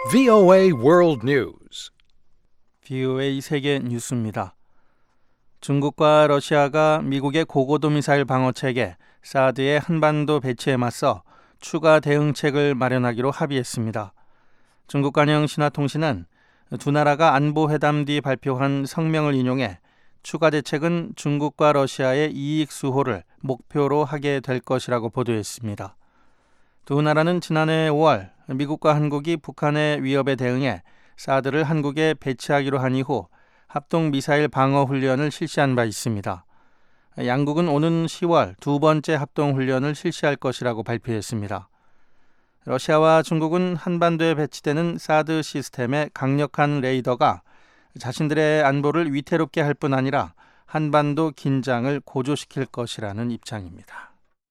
VOA World News. VOA 세계 뉴스입니다. 중국과 러시아가 미국의 고고도 미사일 방어 체계 사드의 한반도 배치에 맞서 추가 대응책을 마련하기로 합의했습니다. 중국 관영 신화통신은 두 나라가 안보회담 뒤 발표한 성명을 인용해 추가 대책은 중국과 러시아의 이익 수호를 목표로 하게 될 것이라고 보도했습니다. 두 나라는 지난해 5월 미국과 한국이 북한의 위협에 대응해 사드를 한국에 배치하기로 한 이후 합동 미사일 방어 훈련을 실시한 바 있습니다. 양국은 오는 10월 두 번째 합동 훈련을 실시할 것이라고 발표했습니다. 러시아와 중국은 한반도에 배치되는 사드 시스템의 강력한 레이더가 자신들의 안보를 위태롭게 할 뿐 아니라 한반도 긴장을 고조시킬 것이라는 입장입니다.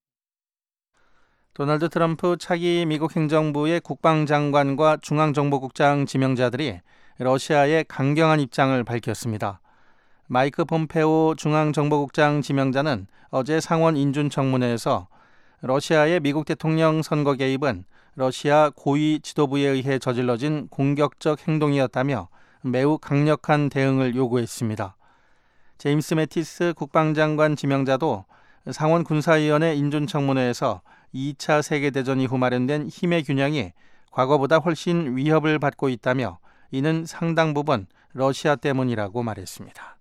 도널드 트럼프 차기 미국 행정부의 국방장관과 중앙정보국장 지명자들이 러시아에 강경한 입장을 밝혔습니다. 마이크 폼페오 중앙정보국장 지명자는 어제 상원 인준청문회에서 러시아의 미국 대통령 선거 개입은 러시아 고위 지도부에 의해 저질러진 공격적 행동이었다며 매우 강력한 대응을 요구했습니다. 제임스 매티스 국방장관 지명자도 상원 군사위원회 인준청문회에서 2차 세계대전 이후 마련된 힘의 균형이 과거보다 훨씬 위협을 받고 있다며 이는 상당 부분 러시아 때문이라고 말했습니다.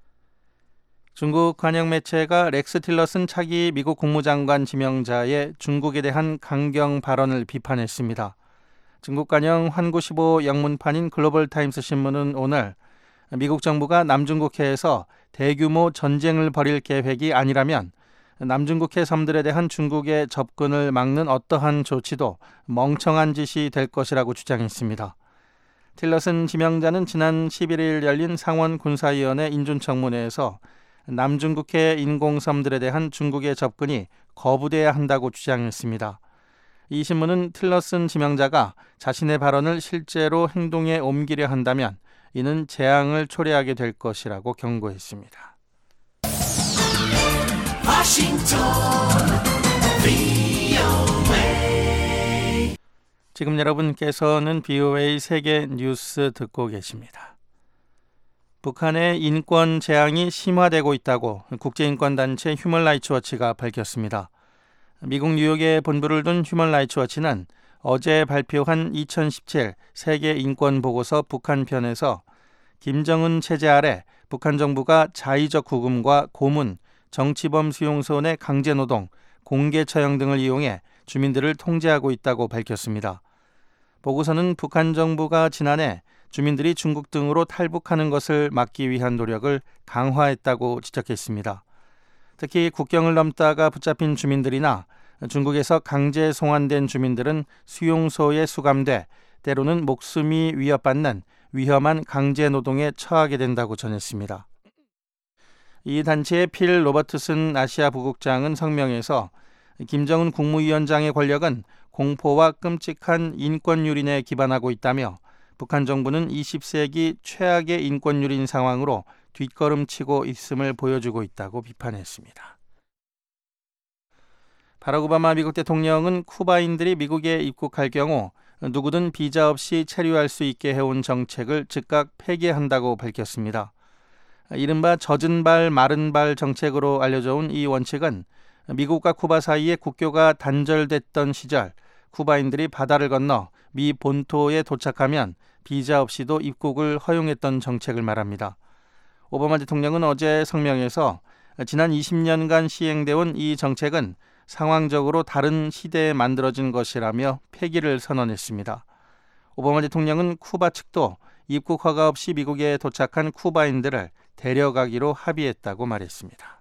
중국 관영 매체가 렉스 틸러슨 차기 미국 국무장관 지명자의 중국에 대한 강경 발언을 비판했습니다. 중국 관영 환구15 영문판인 글로벌타임스 신문은 오늘 미국 정부가 남중국해에서 대규모 전쟁을 벌일 계획이 아니라면 남중국해 섬들에 대한 중국의 접근을 막는 어떠한 조치도 멍청한 짓이 될 것이라고 주장했습니다. 틸러슨 지명자는 지난 11일 열린 상원 군사위원회 인준청문회에서 남중국해 인공섬들에 대한 중국의 접근이 거부돼야 한다고 주장했습니다. 이 신문은 틸러슨 지명자가 자신의 발언을 실제로 행동에 옮기려 한다면 이는 재앙을 초래하게 될 것이라고 경고했습니다. 지금 여러분께서는 VOA 세계 뉴스 듣고 계십니다. 북한의 인권 재앙이 심화되고 있다고 국제인권단체 휴먼라이츠 워치가 밝혔습니다. 미국 뉴욕에 본부를 둔 휴먼라이츠 워치는 어제 발표한 2017 세계 인권 보고서 북한 편에서 김정은 체제 아래 북한 정부가 자의적 구금과 고문, 정치범 수용소 내 강제노동, 공개 처형 등을 이용해 주민들을 통제하고 있다고 밝혔습니다. 보고서는 북한 정부가 지난해 주민들이 중국 등으로 탈북하는 것을 막기 위한 노력을 강화했다고 지적했습니다. 특히 국경을 넘다가 붙잡힌 주민들이나 중국에서 강제 송환된 주민들은 수용소에 수감돼 때로는 목숨이 위협받는 위험한 강제 노동에 처하게 된다고 전했습니다. 이 단체의 필 로버트슨 아시아 부국장은 성명에서 김정은 국무위원장의 권력은 공포와 끔찍한 인권 유린에 기반하고 있다며 북한 정부는 20세기 최악의 인권 유린 상황으로 뒷걸음치고 있음을 보여주고 있다고 비판했습니다. 바락 오바마 미국 대통령은 쿠바인들이 미국에 입국할 경우 누구든 비자 없이 체류할 수 있게 해온 정책을 즉각 폐기한다고 밝혔습니다. 이른바 젖은 발 마른 발 정책으로 알려져 온 이 원칙은 미국과 쿠바 사이에 국교가 단절됐던 시절 쿠바인들이 바다를 건너 미 본토에 도착하면 비자 없이도 입국을 허용했던 정책을 말합니다. 오바마 대통령은 어제 성명에서 지난 20년간 시행되어 온 이 정책은 상황적으로 다른 시대에 만들어진 것이라며 폐기를 선언했습니다. 오바마 대통령은 쿠바 측도 입국 허가 없이 미국에 도착한 쿠바인들을 데려가기로 합의했다고 말했습니다.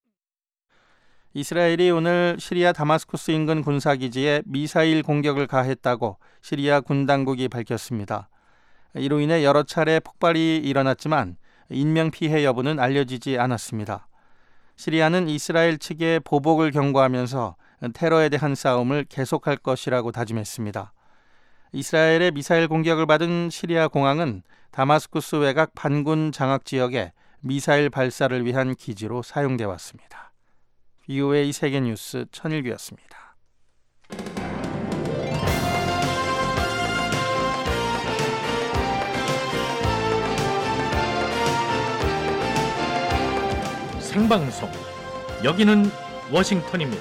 이스라엘이 오늘 시리아 다마스쿠스 인근 군사기지에 미사일 공격을 가했다고 시리아 군 당국이 밝혔습니다. 이로 인해 여러 차례 폭발이 일어났지만 인명피해 여부는 알려지지 않았습니다. 시리아는 이스라엘 측에 보복을 경고하면서 테러에 대한 싸움을 계속할 것이라고 다짐했습니다. 이스라엘의 미사일 공격을 받은 시리아 공항은 다마스쿠스 외곽 반군 장악 지역에 미사일 발사를 위한 기지로 사용돼 왔습니다. VOA 세계뉴스 천일규였습니다. 생방송. 여기는 워싱턴입니다.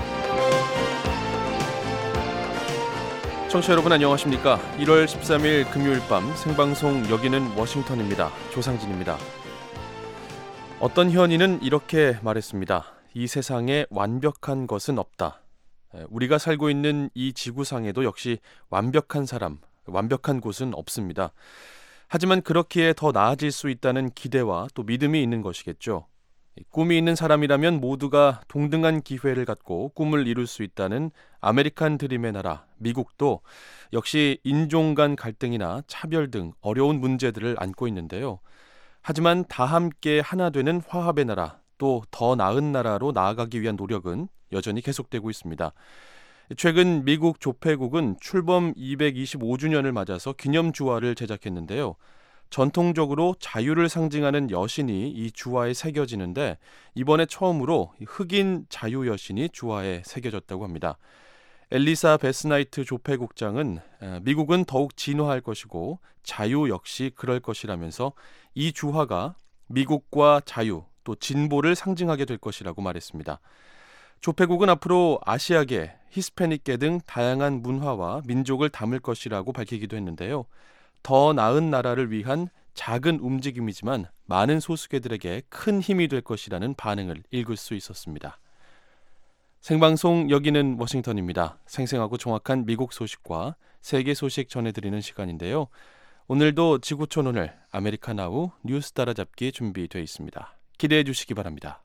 청취자 여러분 안녕하십니까? 1월 13일 금요일 밤 생방송 여기는 워싱턴입니다. 조상진입니다. 어떤 현인은 이렇게 말했습니다. 이 세상에 완벽한 것은 없다. 우리가 살고 있는 이 지구상에도 역시 완벽한 사람, 완벽한 곳은 없습니다. 하지만 그렇기에 더 나아질 수 있다는 기대와 또 믿음이 있는 것이겠죠. 꿈이 있는 사람이라면 모두가 동등한 기회를 갖고 꿈을 이룰 수 있다는 아메리칸 드림의 나라 미국도 역시 인종 간 갈등이나 차별 등 어려운 문제들을 안고 있는데요. 하지만 다 함께 하나 되는 화합의 나라, 또 더 나은 나라로 나아가기 위한 노력은 여전히 계속되고 있습니다. 최근 미국 조폐국은 출범 225주년을 맞아서 기념주화를 제작했는데요. 전통적으로 자유를 상징하는 여신이 이 주화에 새겨지는데 이번에 처음으로 흑인 자유 여신이 주화에 새겨졌다고 합니다. 엘리사 베스나이트 조폐국장은 미국은 더욱 진화할 것이고 자유 역시 그럴 것이라면서 이 주화가 미국과 자유 또 진보를 상징하게 될 것이라고 말했습니다. 조폐국은 앞으로 아시아계, 히스패닉계 등 다양한 문화와 민족을 담을 것이라고 밝히기도 했는데요. 더 나은 나라를 위한 작은 움직임이지만 많은 소수계들에게 큰 힘이 될 것이라는 반응을 읽을 수 있었습니다. 생방송 여기는 워싱턴입니다. 생생하고 정확한 미국 소식과 세계 소식 전해드리는 시간인데요. 오늘도 지구촌 오늘 아메리카나우 뉴스 따라잡기 준비되어 있습니다. 기대해 주시기 바랍니다.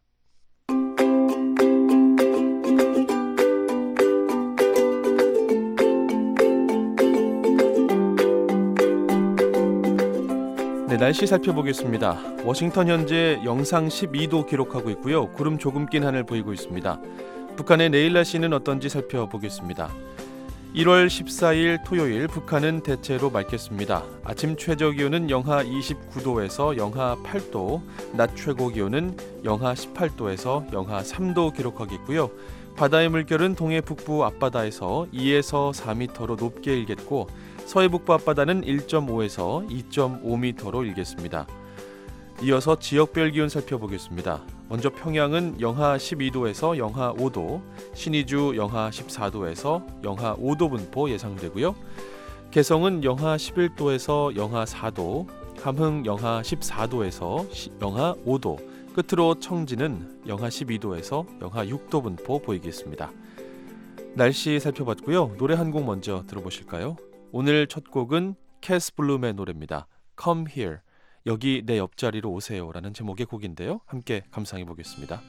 네, 날씨 살펴보겠습니다. 워싱턴 현재 영상 12도 기록하고 있고요. 구름 조금 낀 하늘 보이고 있습니다. 북한의 내일 날씨는 어떤지 살펴보겠습니다. 1월 14일 토요일 북한은 대체로 맑겠습니다. 아침 최저 기온은 영하 29도에서 영하 8도, 낮 최고 기온은 영하 18도에서 영하 3도 기록하겠고요. 바다의 물결은 동해 북부 앞바다에서 2에서 4m로 높게 일겠고 서해 북부 앞바다는 1.5에서 2.5m로 일겠습니다. 이어서 지역별 기온 살펴보겠습니다. 먼저 평양은 영하 12도에서 영하 5도, 신의주 영하 14도에서 영하 5도 분포 예상되고요. 개성은 영하 11도에서 영하 4도, 함흥 영하 14도에서 영하 5도, 끝으로 청진은 영하 12도에서 영하 6도 분포 보이겠습니다. 날씨 살펴봤고요. 노래 한 곡 먼저 들어보실까요? 오늘 첫 곡은 캐스 블룸의 노래입니다. Come Here, 여기 내 옆자리로 오세요 라는 제목의 곡인데요. 함께 감상해 보겠습니다.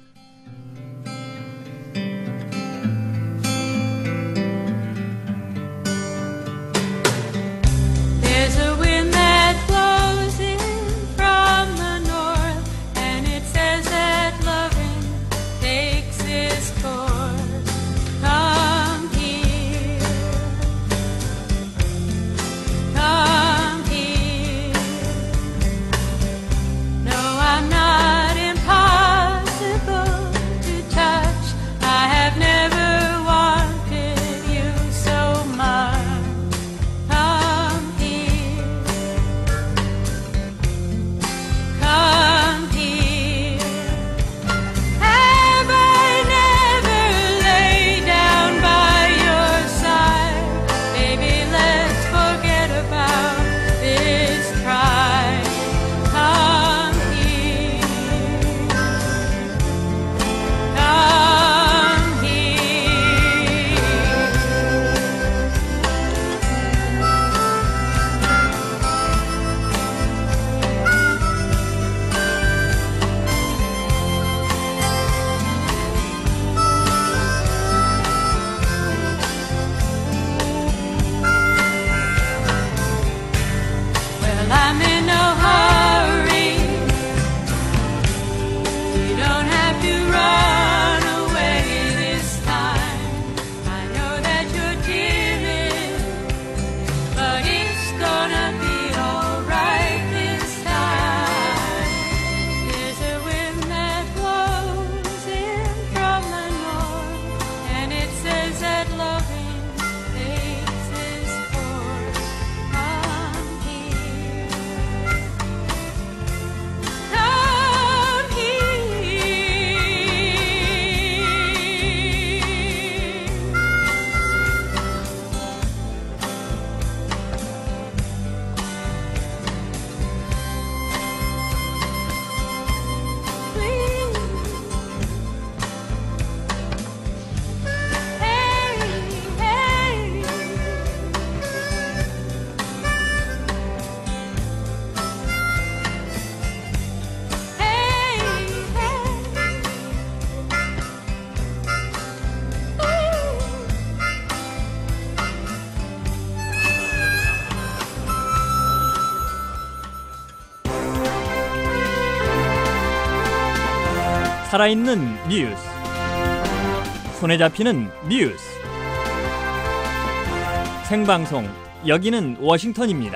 There's a wind that blows in from the north, and it says that loving takes its course. Come here, come here. No, I'm not impossible to 살아있는 뉴스, 손에 잡히는 뉴스, 생방송 여기는 워싱턴입니다.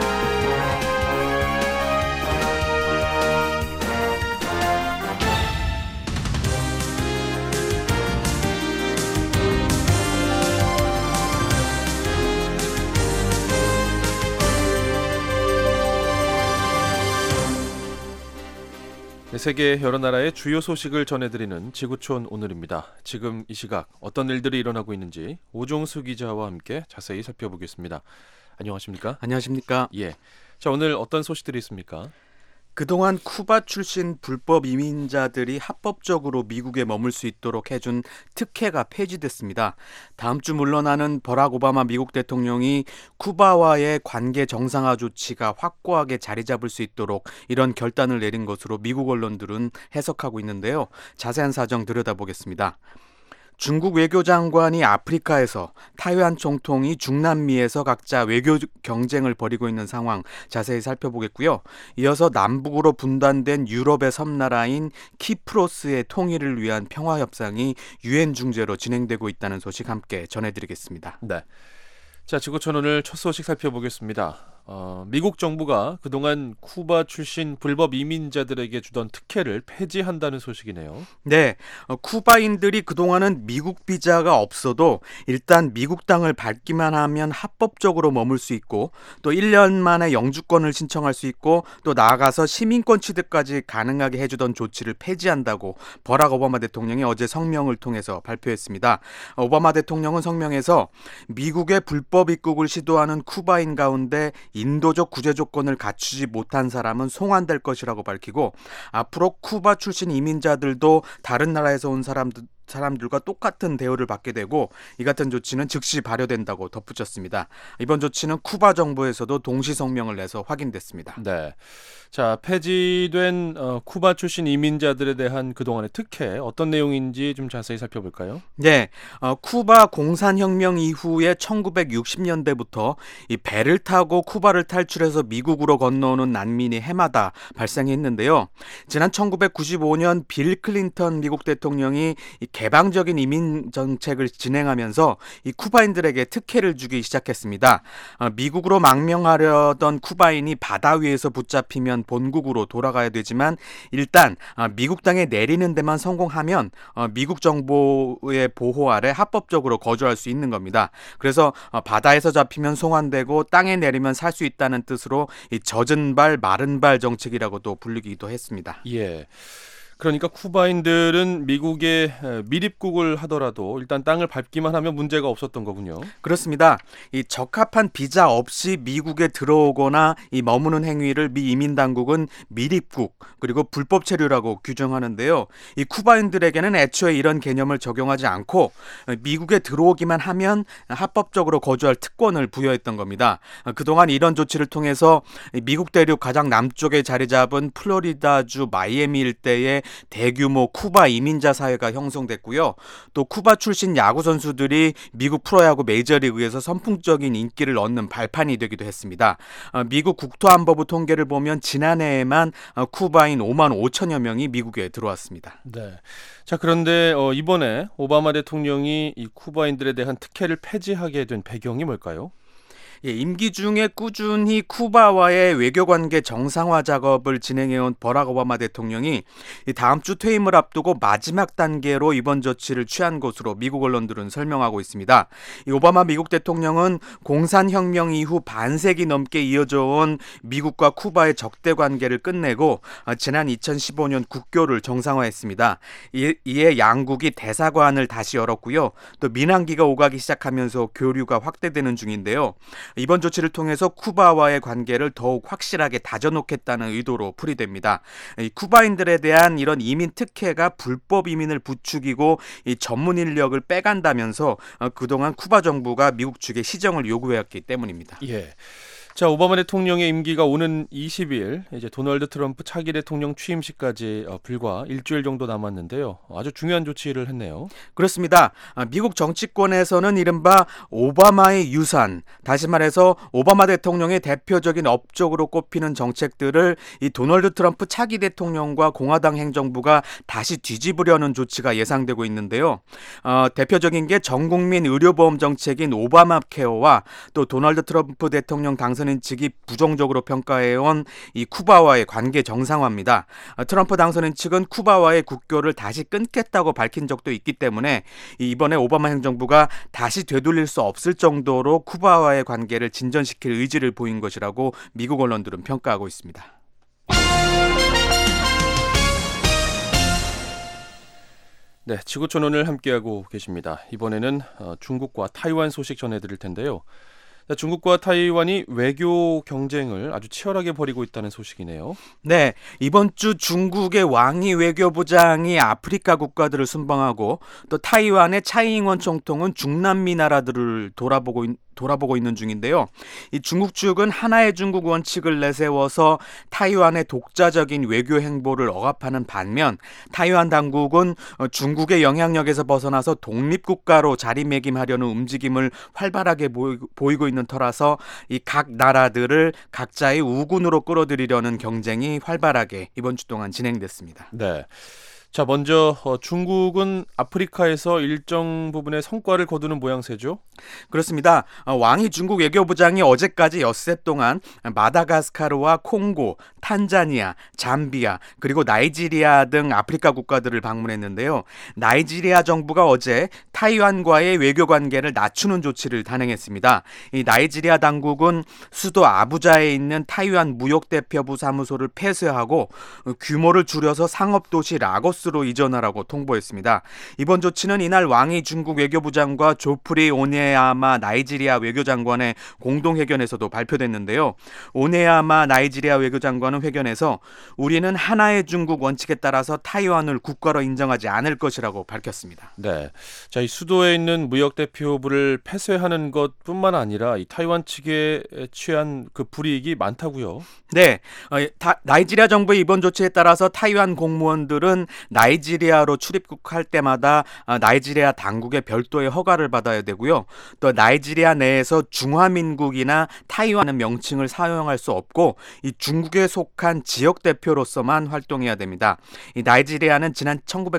세계 여러 나라의 주요 소식을 전해드리는 지구촌 오늘입니다. 지금 이 시각 어떤 일들이 일어나고 있는지 오종수 기자와 함께 자세히 살펴보겠습니다. 안녕하십니까? 안녕하십니까? 예. 자, 오늘 어떤 소식들이 있습니까? 그동안 쿠바 출신 불법 이민자들이 합법적으로 미국에 머물 수 있도록 해준 특혜가 폐지됐습니다. 다음 주 물러나는 버락 오바마 미국 대통령이 쿠바와의 관계 정상화 조치가 확고하게 자리 잡을 수 있도록 이런 결단을 내린 것으로 미국 언론들은 해석하고 있는데요. 자세한 사정 들여다보겠습니다. 중국 외교장관이 아프리카에서, 타이완 총통이 중남미에서 각자 외교 경쟁을 벌이고 있는 상황 자세히 살펴보겠고요. 이어서 남북으로 분단된 유럽의 섬나라인 키프로스의 통일을 위한 평화협상이 유엔 중재로 진행되고 있다는 소식 함께 전해드리겠습니다. 네. 자, 지구촌 오늘 첫 소식 살펴보겠습니다. 미국 정부가 그동안 쿠바 출신 불법 이민자들에게 주던 특혜를 폐지한다는 소식이네요. 네, 쿠바인들이 그동안은 미국 비자가 없어도 일단 미국 땅을 밟기만 하면 합법적으로 머물 수 있고 또 1년 만에 영주권을 신청할 수 있고 또 나아가서 시민권 취득까지 가능하게 해주던 조치를 폐지한다고 버락 오바마 대통령이 어제 성명을 통해서 발표했습니다. 오바마 대통령은 성명에서 미국의 불법 입국을 시도하는 쿠바인 가운데 인도적 구제 조건을 갖추지 못한 사람은 송환될 것이라고 밝히고 앞으로 쿠바 출신 이민자들도 다른 나라에서 온 사람들과 똑같은 대우를 받게 되고 이 같은 조치는 즉시 발효된다고 덧붙였습니다. 이번 조치는 쿠바 정부에서도 동시 성명을 내서 확인됐습니다. 네. 자, 폐지된 쿠바 출신 이민자들에 대한 그동안의 특혜 어떤 내용인지 좀 자세히 살펴볼까요? 네, 쿠바 공산혁명 이후에 1960년대부터 이 배를 타고 쿠바를 탈출해서 미국으로 건너오는 난민이 해마다 발생했는데요. 지난 1995년 빌 클린턴 미국 대통령이 이 개방적인 이민 정책을 진행하면서 이 쿠바인들에게 특혜를 주기 시작했습니다. 미국으로 망명하려던 쿠바인이 바다 위에서 붙잡히면 본국으로 돌아가야 되지만 일단 미국 땅에 내리는 데만 성공하면 미국 정부의 보호 아래 합법적으로 거주할 수 있는 겁니다. 그래서 바다에서 잡히면 송환되고 땅에 내리면 살 수 있다는 뜻으로 이 젖은 발 마른 발 정책이라고도 불리기도 했습니다. 예. 그러니까 쿠바인들은 미국에 밀입국을 하더라도 일단 땅을 밟기만 하면 문제가 없었던 거군요. 그렇습니다. 이 적합한 비자 없이 미국에 들어오거나 이 머무는 행위를 미 이민 당국은 밀입국 그리고 불법 체류라고 규정하는데요. 이 쿠바인들에게는 애초에 이런 개념을 적용하지 않고 미국에 들어오기만 하면 합법적으로 거주할 특권을 부여했던 겁니다. 그동안 이런 조치를 통해서 미국 대륙 가장 남쪽에 자리 잡은 플로리다주 마이애미 일대에 대규모 쿠바 이민자 사회가 형성됐고요. 또 쿠바 출신 야구 선수들이 미국 프로야구 메이저리그에서 선풍적인 인기를 얻는 발판이 되기도 했습니다. 미국 국토안보부 통계를 보면 지난해에만 쿠바인 5만 5천여 명이 미국에 들어왔습니다. 네. 자, 그런데 이번에 오바마 대통령이 이 쿠바인들에 대한 특혜를 폐지하게 된 배경이 뭘까요? 예, 임기 중에 꾸준히 쿠바와의 외교관계 정상화 작업을 진행해온 버락 오바마 대통령이 다음 주 퇴임을 앞두고 마지막 단계로 이번 조치를 취한 것으로 미국 언론들은 설명하고 있습니다. 이 오바마 미국 대통령은 공산혁명 이후 반세기 넘게 이어져 온 미국과 쿠바의 적대 관계를 끝내고 지난 2015년 국교를 정상화했습니다. 이에 양국이 대사관을 다시 열었고요. 또 민항기가 오가기 시작하면서 교류가 확대되는 중인데요. 이번 조치를 통해서 쿠바와의 관계를 더욱 확실하게 다져놓겠다는 의도로 풀이됩니다. 쿠바인들에 대한 이런 이민 특혜가 불법 이민을 부추기고 이 전문 인력을 빼간다면서 그동안 쿠바 정부가 미국 측에 시정을 요구해왔기 때문입니다. 예. 자, 오바마 대통령의 임기가 오는 20일 이제 도널드 트럼프 차기 대통령 취임식까지 불과 일주일 정도 남았는데요. 아주 중요한 조치를 했네요. 그렇습니다. 미국 정치권에서는 이른바 오바마의 유산, 다시 말해서 오바마 대통령의 대표적인 업적으로 꼽히는 정책들을 이 도널드 트럼프 차기 대통령과 공화당 행정부가 다시 뒤집으려는 조치가 예상되고 있는데요. 대표적인 게 전국민 의료보험 정책인 오바마 케어와 또 도널드 트럼프 대통령 당선인 측이 부정적으로 평가해온 이 쿠바와의 관계 정상화입니다. 트럼프 당선인 측은 쿠바와의 국교를 다시 끊겠다고 밝힌 적도 있기 때문에 이번에 오바마 행정부가 다시 되돌릴 수 없을 정도로 쿠바와의 관계를 진전시킬 의지를 보인 것이라고 미국 언론들은 평가하고 있습니다. 네, 지구촌 오늘 함께하고 계십니다. 이번에는 중국과 타이완 소식 전해드릴 텐데요. 중국과 타이완이 외교 경쟁을 아주 치열하게 벌이고 있다는 소식이네요. 네, 이번 주 중국의 왕이 외교부장이 아프리카 국가들을 순방하고 또 타이완의 차이잉원 총통은 중남미 나라들을 돌아보고 있는 중인데요. 이 중국 측은 하나의 중국 원칙을 내세워서 타이완의 독자적인 외교 행보를 억압하는 반면 타이완 당국은 중국의 영향력에서 벗어나서 독립국가로 자리매김하려는 움직임을 활발하게 보이고 있는 터라서 이 각 나라들을 각자의 우군으로 끌어들이려는 경쟁이 활발하게 이번 주 동안 진행됐습니다. 네. 자, 먼저 중국은 아프리카에서 일정 부분의 성과를 거두는 모양새죠? 그렇습니다. 왕이 중국 외교부장이 어제까지 엿새 동안 마다가스카르와 콩고, 탄자니아, 잠비아, 그리고 나이지리아 등 아프리카 국가들을 방문했는데요. 나이지리아 정부가 어제 타이완과의 외교 관계를 낮추는 조치를 단행했습니다. 이 나이지리아 당국은 수도 아부자에 있는 타이완 무역대표부 사무소를 폐쇄하고 규모를 줄여서 상업도시 라고스로 이전하라고 통보했습니다. 이번 조치는 이날 왕이 중국 외교부장과 조프리 오네야마 나이지리아 외교장관의 공동회견에서도 발표됐는데요. 오네야마 나이지리아 외교장관은 회견에서 우리는 하나의 중국 원칙에 따라서 타이완을 국가로 인정하지 않을 것이라고 밝혔습니다. 네. 자, 이 수도에 있는 무역대표부를 폐쇄하는 것뿐만 아니라 이 타이완 측에 취한 그 불이익이 많다고요? 네. 나이지리아 정부의 이번 조치에 따라서 타이완 공무원들은 나이지리아로 출입국할 때마다 나이지리아 당국의 별도의 허가를 받아야 되고요. 또 나이지리아 내에서 중화민국이나 타이완의 명칭을 사용할 수 없고 이 중국에 속한 지역 대표로서만 활동해야 됩니다. 이 나이지리아는 지난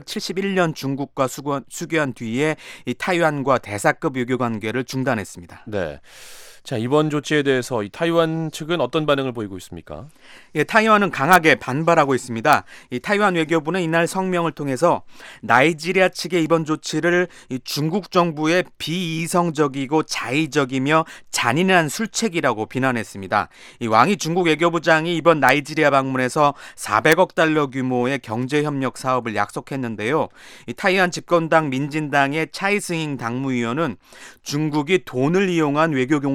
1971년 중국과 수교한 뒤에 이 타이완과 대사급 외교 관계를 중단했습니다. 네. 자, 이번 조치에 대해서 이 타이완 측은 어떤 반응을 보이고 있습니까? 예, 타이완은 강하게 반발하고 있습니다. 이 타이완 외교부는 이날 성명을 통해서 나이지리아 측의 이번 조치를 이 중국 정부의 비이성적이고 자의적이며 잔인한 술책이라고 비난했습니다. 이 왕이 중국 외교부장이 이번 나이지리아 방문에서 400억 달러 규모의 경제협력 사업을 약속했는데요. 이 타이완 집권당 민진당의 차이승잉 당무위원은 중국이 돈을 이용한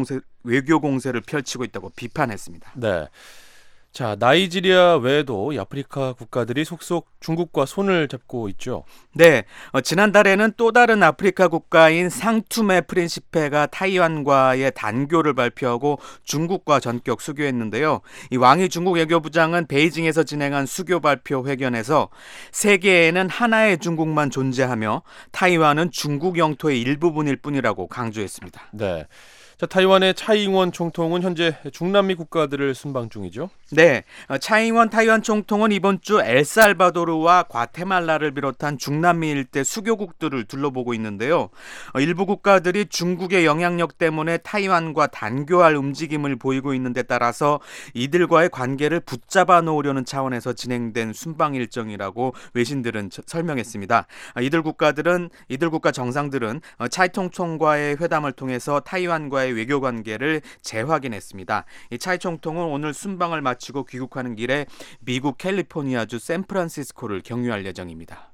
외교 공세를 펼치고 있다고 비판했습니다. 네. 자, 나이지리아 외에도 이 아프리카 국가들이 속속 중국과 손을 잡고 있죠. 네, 지난달에는 또 다른 아프리카 국가인 상투메 프린시페가 타이완과의 단교를 발표하고 중국과 전격 수교했는데요. 이 왕이 중국 외교부장은 베이징에서 진행한 수교 발표 회견에서 세계에는 하나의 중국만 존재하며 타이완은 중국 영토의 일부분일 뿐이라고 강조했습니다. 네. 자, 타이완의 차이잉원 총통은 현재 중남미 국가들을 순방 중이죠. 네, 차이잉원 타이완 총통은 이번 주 엘살바도르와 과테말라를 비롯한 중남미 일대 수교국들을 둘러보고 있는데요. 일부 국가들이 중국의 영향력 때문에 타이완과 단교할 움직임을 보이고 있는 데 따라서 이들과의 관계를 붙잡아 놓으려는 차원에서 진행된 순방 일정이라고 외신들은 설명했습니다. 이들 국가 정상들은 차이 총통과의 회담을 통해서 타이완과의 외교 관계를 재확인했습니다. 이 차이 총통은 오늘 순방을 마치고 귀국하는 길에 미국 캘리포니아주 샌프란시스코를 경유할 예정입니다.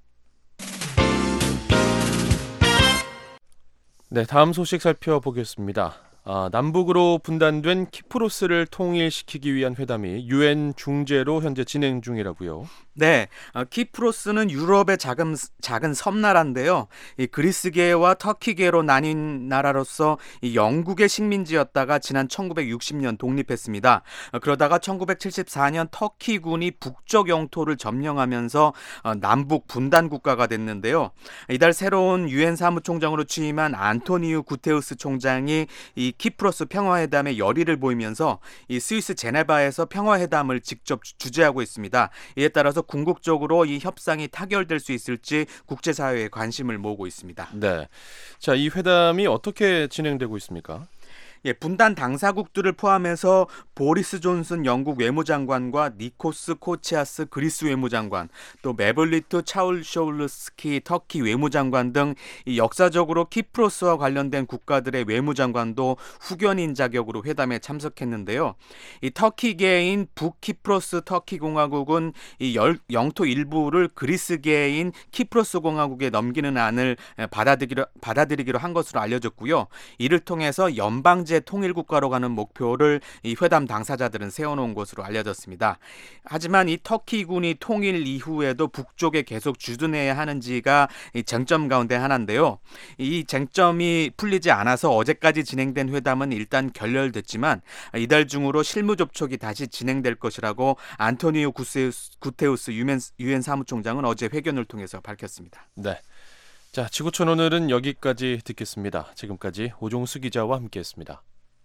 네, 다음 소식 살펴보겠습니다. 남북으로 분단된 키프로스를 통일시키기 위한 회담이 유엔 중재로 현재 진행 중이라고요. 네, 키프로스는 유럽의 작은 섬나라인데요. 이 그리스계와 터키계로 나뉜 나라로서 이 영국의 식민지였다가 지난 1960년 독립했습니다. 그러다가 1974년 터키군이 북쪽 영토를 점령하면서 남북 분단 국가가 됐는데요. 이달 새로운 유엔 사무총장으로 취임한 안토니우 구테우스 총장이 이 키프로스 평화회담에 열의를 보이면서 이 스위스 제네바에서 평화회담을 직접 주재하고 있습니다. 이에 따라서 궁극적으로 이 협상이 타결될 수 있을지 국제사회의 관심을 모으고 있습니다. 네. 자, 이 회담이 어떻게 진행되고 있습니까? 예, 분단 당사국들을 포함해서 보리스 존슨 영국 외무장관과 니코스 코치아스 그리스 외무장관, 또 메블리트 차울쇼울스키 터키 외무장관 등 이 역사적으로 키프로스와 관련된 국가들의 외무장관도 후견인 자격으로 회담에 참석했는데요. 이 터키계인 북키프로스 터키공화국은 이 영토 일부를 그리스계인 키프로스 공화국에 넘기는 안을 받아들이기로 한 것으로 알려졌고요. 이를 통해서 연방제 통일국가로 가는 목표를 이 회담 당사자들은 세워놓은 것으로 알려졌습니다. 하지만 이 터키군이 통일 이후에도 북쪽에 계속 주둔해야 하는지가 이 쟁점 가운데 하나인데요. 이 쟁점이 풀리지 않아서 어제까지 진행된 회담은 일단 결렬됐지만 이달 중으로 실무 접촉이 다시 진행될 것이라고 안토니오 구테우스 유엔 사무총장은 어제 회견을 통해서 밝혔습니다. 네. 자, 지구촌 오늘은 여기까지 듣겠습니다. 지금까지 오종수 기자와 함께했습니다.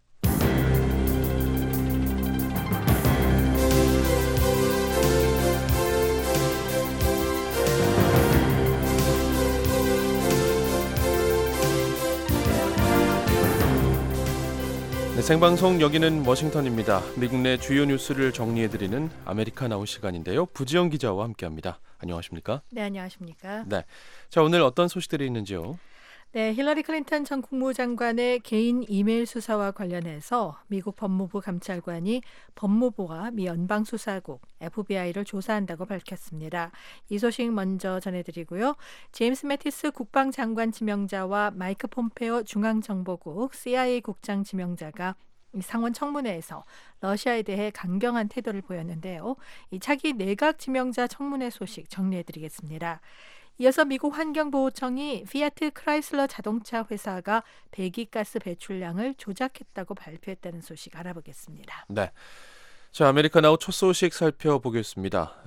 네, 생방송 여기는 워싱턴입니다. 미국 내 주요 뉴스를 정리해드리는 아메리카나우 시간인데요. 부지영 기자와 함께합니다. 안녕하십니까? 네, 안녕하십니까? 네. 자, 오늘 어떤 소식들이 있는지요? 네, 힐러리 클린턴 전 국무장관의 개인 이메일 수사와 관련해서 미국 법무부 감찰관이 법무부와 미 연방수사국 FBI를 조사한다고 밝혔습니다. 이 소식 먼저 전해드리고요. 제임스 매티스 국방장관 지명자와 마이크 폼페오 중앙정보국 CIA 국장 지명자가 상원 청문회에서 러시아에 대해 강경한 태도를 보였는데요. 이 차기 내각 지명자 청문회 소식 정리해드리겠습니다. 이어서 미국 환경보호청이 피아트 크라이슬러 자동차 회사가 배기가스 배출량을 조작했다고 발표했다는 소식 알아보겠습니다. 네. 자, 아메리카나우 첫 소식 살펴보겠습니다.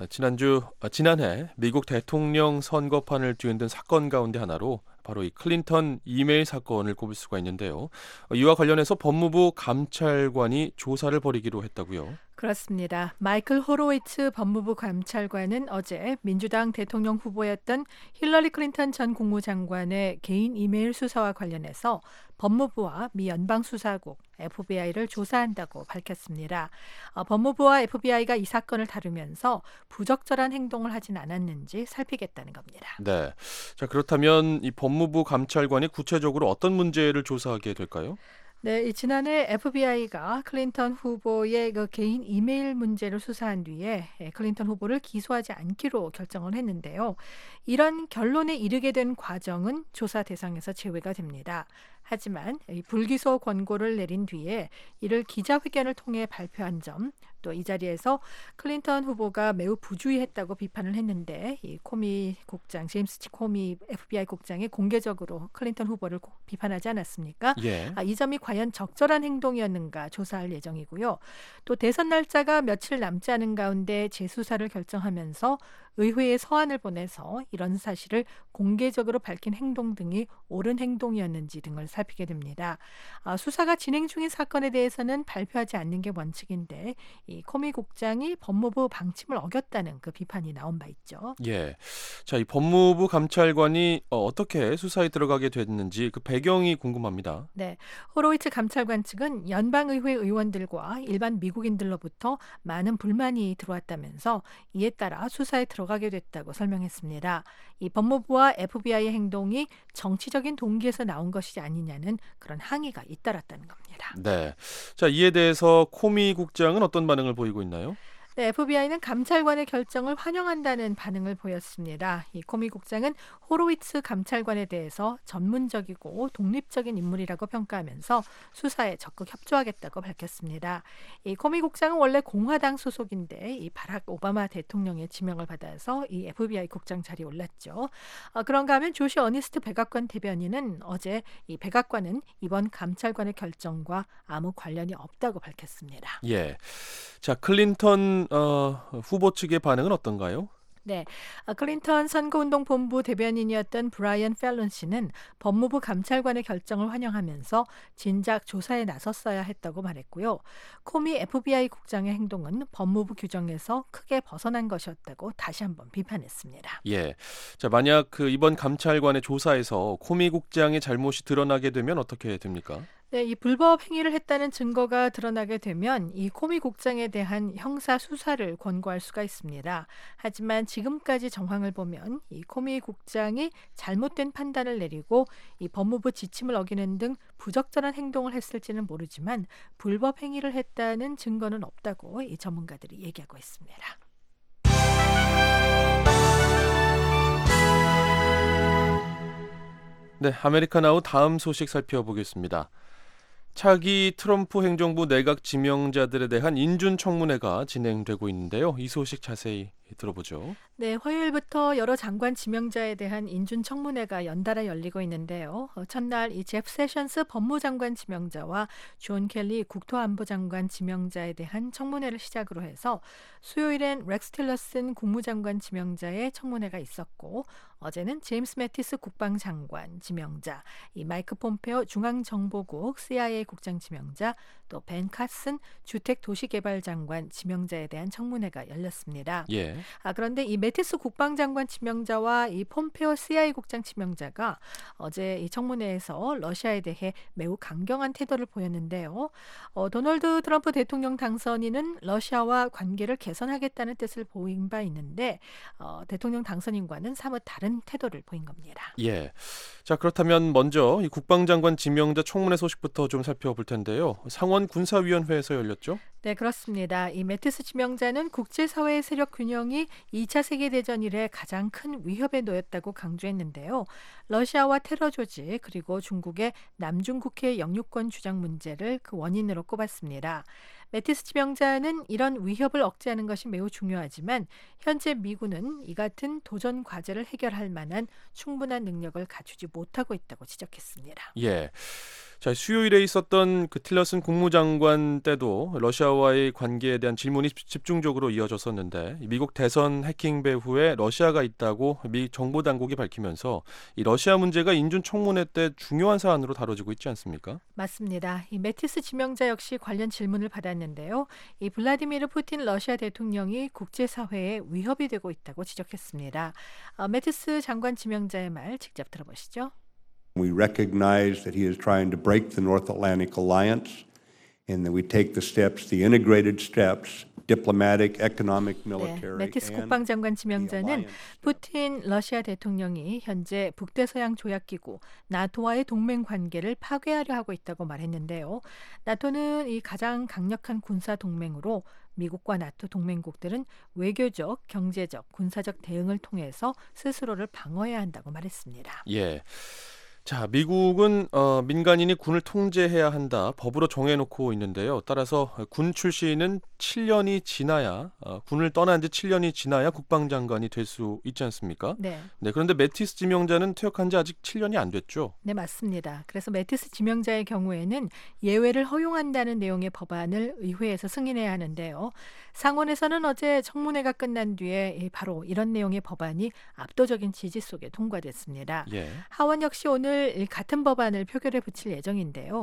지난해 미국 대통령 선거판을 뒤흔든 사건 가운데 하나로 바로 이 클린턴 이메일 사건을 꼽을 수가 있는데요. 이와 관련해서 법무부 감찰관이 조사를 벌이기로 했다고요. 그렇습니다. 마이클 호로위츠 법무부 감찰관은 어제 민주당 대통령 후보였던 힐러리 클린턴 전 국무장관의 개인 이메일 수사와 관련해서 법무부와 미 연방수사국 FBI를 조사한다고 밝혔습니다. 법무부와 FBI가 이 사건을 다루면서 부적절한 행동을 하진 않았는지 살피겠다는 겁니다. 네. 자, 그렇다면 이 법무부 감찰관이 구체적으로 어떤 문제를 조사하게 될까요? 네, 지난해 FBI가 클린턴 후보의 그 개인 이메일 문제를 수사한 뒤에 클린턴 후보를 기소하지 않기로 결정을 했는데요. 이런 결론에 이르게 된 과정은 조사 대상에서 제외가 됩니다. 하지만 이 불기소 권고를 내린 뒤에 이를 기자회견을 통해 발표한 점, 또 이 자리에서 클린턴 후보가 매우 부주의했다고 비판을 했는데 이 코미 국장, 제임스 코미 FBI 국장이 공개적으로 클린턴 후보를 비판하지 않았습니까? 예. 이 점이 과연 적절한 행동이었는가 조사할 예정이고요. 또 대선 날짜가 며칠 남지 않은 가운데 재수사를 결정하면서 의회에 서한을 보내서 이런 사실을 공개적으로 밝힌 행동 등이 옳은 행동이었는지 등을 살피게 됩니다. 수사가 진행 중인 사건에 대해서는 발표하지 않는 게 원칙인데 이 코미 국장이 법무부 방침을 어겼다는 그 비판이 나온 바 있죠. 예. 자, 이 법무부 감찰관이 어떻게 수사에 들어가게 됐는지 그 배경이 궁금합니다. 네, 호로위츠 감찰관 측은 연방의회 의원들과 일반 미국인들로부터 많은 불만이 들어왔다면서 이에 따라 수사에 들어가게 됐다고 설명했습니다. 이 법무부와 FBI의 행동이 정치적인 동기에서 나온 것이 아니냐는 그런 항의가 잇따랐다는 겁니다. 네. 자, 이에 대해서 코미 국장은 어떤 반응을 보이고 있나요? 네, FBI는 감찰관의 결정을 환영한다는 반응을 보였습니다. 이 코미 국장은 호로위츠 감찰관에 대해서 전문적이고 독립적인 인물이라고 평가하면서 수사에 적극 협조하겠다고 밝혔습니다. 이 코미 국장은 원래 공화당 소속인데 이 바락 오바마 대통령의 지명을 받아서 이 FBI 국장 자리에 올랐죠. 그런가 하면 조시 어니스트 백악관 대변인은 어제 이 백악관은 이번 감찰관의 결정과 아무 관련이 없다고 밝혔습니다. 예. 자, 클린턴 후보 측의 반응은 어떤가요? 네, 클린턴 선거운동본부 대변인이었던 브라이언 펠론 씨는 법무부 감찰관의 결정을 환영하면서 진작 조사에 나섰어야 했다고 말했고요. 코미 FBI 국장의 행동은 법무부 규정에서 크게 벗어난 것이었다고 다시 한번 비판했습니다. 예. 자, 만약 이번 감찰관의 조사에서 코미 국장의 잘못이 드러나게 되면 어떻게 됩니까? 네, 이 불법 행위를 했다는 증거가 드러나게 되면 이 코미 국장에 대한 형사 수사를 권고할 수가 있습니다. 하지만 지금까지 정황을 보면 이 코미 국장이 잘못된 판단을 내리고 이 법무부 지침을 어기는 등 부적절한 행동을 했을지는 모르지만 불법 행위를 했다는 증거는 없다고 이 전문가들이 얘기하고 있습니다. 네, 아메리카나우 다음 소식 살펴보겠습니다. 차기 트럼프 행정부 내각 지명자들에 대한 인준청문회가 진행되고 있는데요. 이 소식 자세히 들어보죠. 네, 화요일부터 여러 장관 지명자에 대한 인준청문회가 연달아 열리고 있는데요. 첫날 이 제프 세션스 법무장관 지명자와 존 켈리 국토안보장관 지명자에 대한 청문회를 시작으로 해서 수요일엔 렉스 틸러슨 국무장관 지명자의 청문회가 있었고 어제는 제임스 매티스 국방장관 지명자, 이 마이크 폼페오 중앙정보국 CIA 국장 지명자, 또 벤 카슨 주택도시개발장관 지명자에 대한 청문회가 열렸습니다. 예. 그런데 이 매티스 국방장관 지명자와 이 폼페오 CIA 국장 지명자가 어제 이 청문회에서 러시아에 대해 매우 강경한 태도를 보였는데요. 도널드 트럼프 대통령 당선인은 러시아와 관계를 개선하겠다는 뜻을 보인 바 있는데 대통령 당선인과는 사뭇 다른 태도를 보인 겁니다. 예. 자, 그렇다면 먼저 이 국방장관 지명자 청문회 소식부터 좀 살펴볼 텐데요. 상원 군사위원회에서 열렸죠? 네, 그렇습니다. 이 매티스 지명자는 국제사회의 세력 균형이 2차 세계대전 이래 가장 큰 위협에 놓였다고 강조했는데요. 러시아와 테러 조직 그리고 중국의 남중국해 영유권 주장 문제를 그 원인으로 꼽았습니다. 매티스 지명자는 이런 위협을 억제하는 것이 매우 중요하지만 현재 미군은 이 같은 도전 과제를 해결할 만한 충분한 능력을 갖추지 못하고 있다고 지적했습니다. 예. 자, 수요일에 있었던 틸러슨 국무장관 때도 러시아와의 관계에 대한 질문이 집중적으로 이어졌었는데 미국 대선 해킹 배후에 러시아가 있다고 미 정보 당국이 밝히면서 이 러시아 문제가 인준 청문회 때 중요한 사안으로 다뤄지고 있지 않습니까? 맞습니다. 이 매티스 지명자 역시 관련 질문을 받았는데요. 이 블라디미르 푸틴 러시아 대통령이 국제사회에 위협이 되고 있다고 지적했습니다. 매티스 장관 지명자의 말 직접 들어보시죠. We recognize that he is trying to break the North Atlantic Alliance and that we take the steps, the integrated steps, diplomatic, economic, military. 네, 매티스 국방장관 지명자는 푸틴 러시아 대통령이 현재 북대서양 조약기구 나토와의 동맹 관계를 파괴하려 하고 있다고 말했는데요. 나토는 이 가장 강력한 군사 동맹으로 미국과 나토 동맹국들은 외교적, 경제적, 군사적 대응을 통해서 스스로를 방어해야 한다고 말했습니다. 예. 자, 미국은 민간인이 군을 통제해야 한다. 법으로 정해놓고 있는데요. 따라서 군 출신은 7년이 지나야 군을 떠난 지 7년이 지나야 국방장관이 될 수 있지 않습니까? 네. 네. 그런데 매티스 지명자는 퇴역한 지 아직 7년이 안 됐죠. 네, 맞습니다. 그래서 매티스 지명자의 경우에는 예외를 허용한다는 내용의 법안을 의회에서 승인해야 하는데요. 상원에서는 어제 청문회가 끝난 뒤에 바로 이런 내용의 법안이 압도적인 지지 속에 통과됐습니다. 예. 하원 역시 오늘 같은 법안을 표결에 붙일 예정인데요.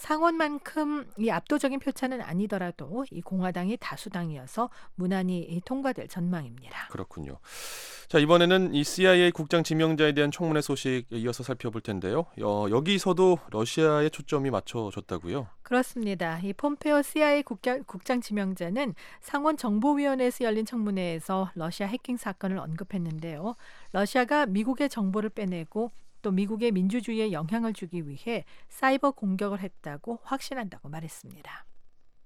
상원만큼 이 압도적인 표차는 아니더라도 이 공화당이 다수당이어서 무난히 통과될 전망입니다. 그렇군요. 자, 이번에는 이 CIA 국장 지명자에 대한 청문회 소식 이어서 살펴볼 텐데요. 여기서도 러시아에 초점이 맞춰졌다고요? 그렇습니다. 이 폼페오 CIA 국장 지명자는 상원 정보위원회에서 열린 청문회에서 러시아 해킹 사건을 언급했는데요. 러시아가 미국의 정보를 빼내고 또 미국의 민주주의에 영향을 주기 위해 사이버 공격을 했다고 확신한다고 말했습니다.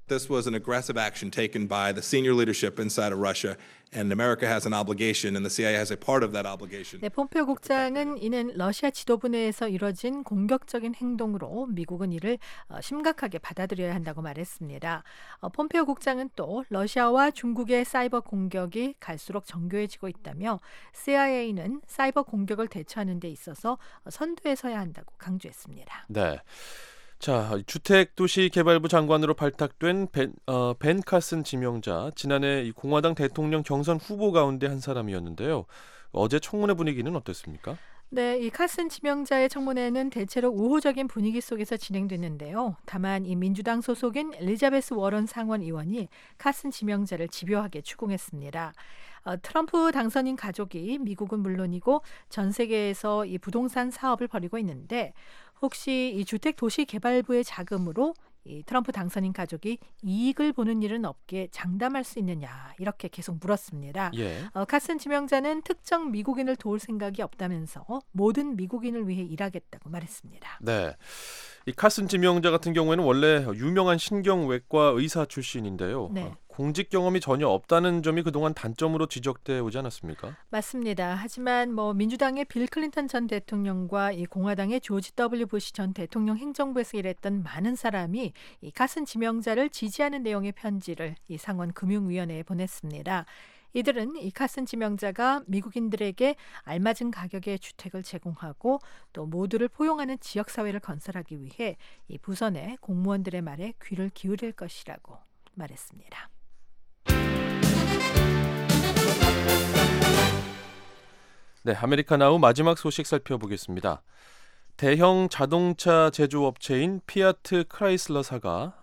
This was an aggressive action taken by the senior leadership inside of Russia, and America has an obligation, and the CIA has a part of that obligation. 네, 폼페오 국장은 이는 러시아 지도부 내에서 이뤄진 공격적인 행동으로 미국은 이를 심각하게 받아들여야 한다고 말했습니다. 폼페오 국장은 또 러시아와 중국의 사이버 공격이 갈수록 정교해지고 있다며 CIA는 사이버 공격을 대처하는 데 있어서 선두에 서야 한다고 강조했습니다. 네. 자, 주택도시개발부 장관으로 발탁된 벤 카슨 지명자, 지난해 이 공화당 대통령 경선 후보 가운데 한 사람이었는데요. 어제 청문회 분위기는 어땠습니까? 네, 이 카슨 지명자의 청문회는 대체로 우호적인 분위기 속에서 진행됐는데요. 다만 이 민주당 소속인 엘리자베스 워런 상원 의원이 카슨 지명자를 집요하게 추궁했습니다. 트럼프 당선인 가족이 미국은 물론이고 전 세계에서 이 부동산 사업을 벌이고 있는데 혹시 이 주택도시개발부의 자금으로 이 트럼프 당선인 가족이 이익을 보는 일은 없게 장담할 수 있느냐 이렇게 계속 물었습니다. 예. 카슨 지명자는 특정 미국인을 도울 생각이 없다면서 모든 미국인을 위해 일하겠다고 말했습니다. 네. 이 카슨 지명자 같은 경우에는 원래 유명한 신경외과 의사 출신인데요. 네. 공직 경험이 전혀 없다는 점이 그동안 단점으로 지적돼 오지 않았습니까? 맞습니다. 하지만 민주당의 빌 클린턴 전 대통령과 이 공화당의 조지 W 부시 전 대통령 행정부에서 일했던 많은 사람이 이 카슨 지명자를 지지하는 내용의 편지를 이 상원 금융위원회에 보냈습니다. 이들은 이 카슨 지명자가 미국인들에게 알맞은 가격의 주택을 제공하고 또 모두를 포용하는 지역사회를 건설하기 위해 이 부서 내 공무원들의 말에 귀를 기울일 것이라고 말했습니다. 네, 아메리카나우 마지막 소식 살펴보겠습니다. 대형 자동차 제조업체인 피아트 크라이슬러사가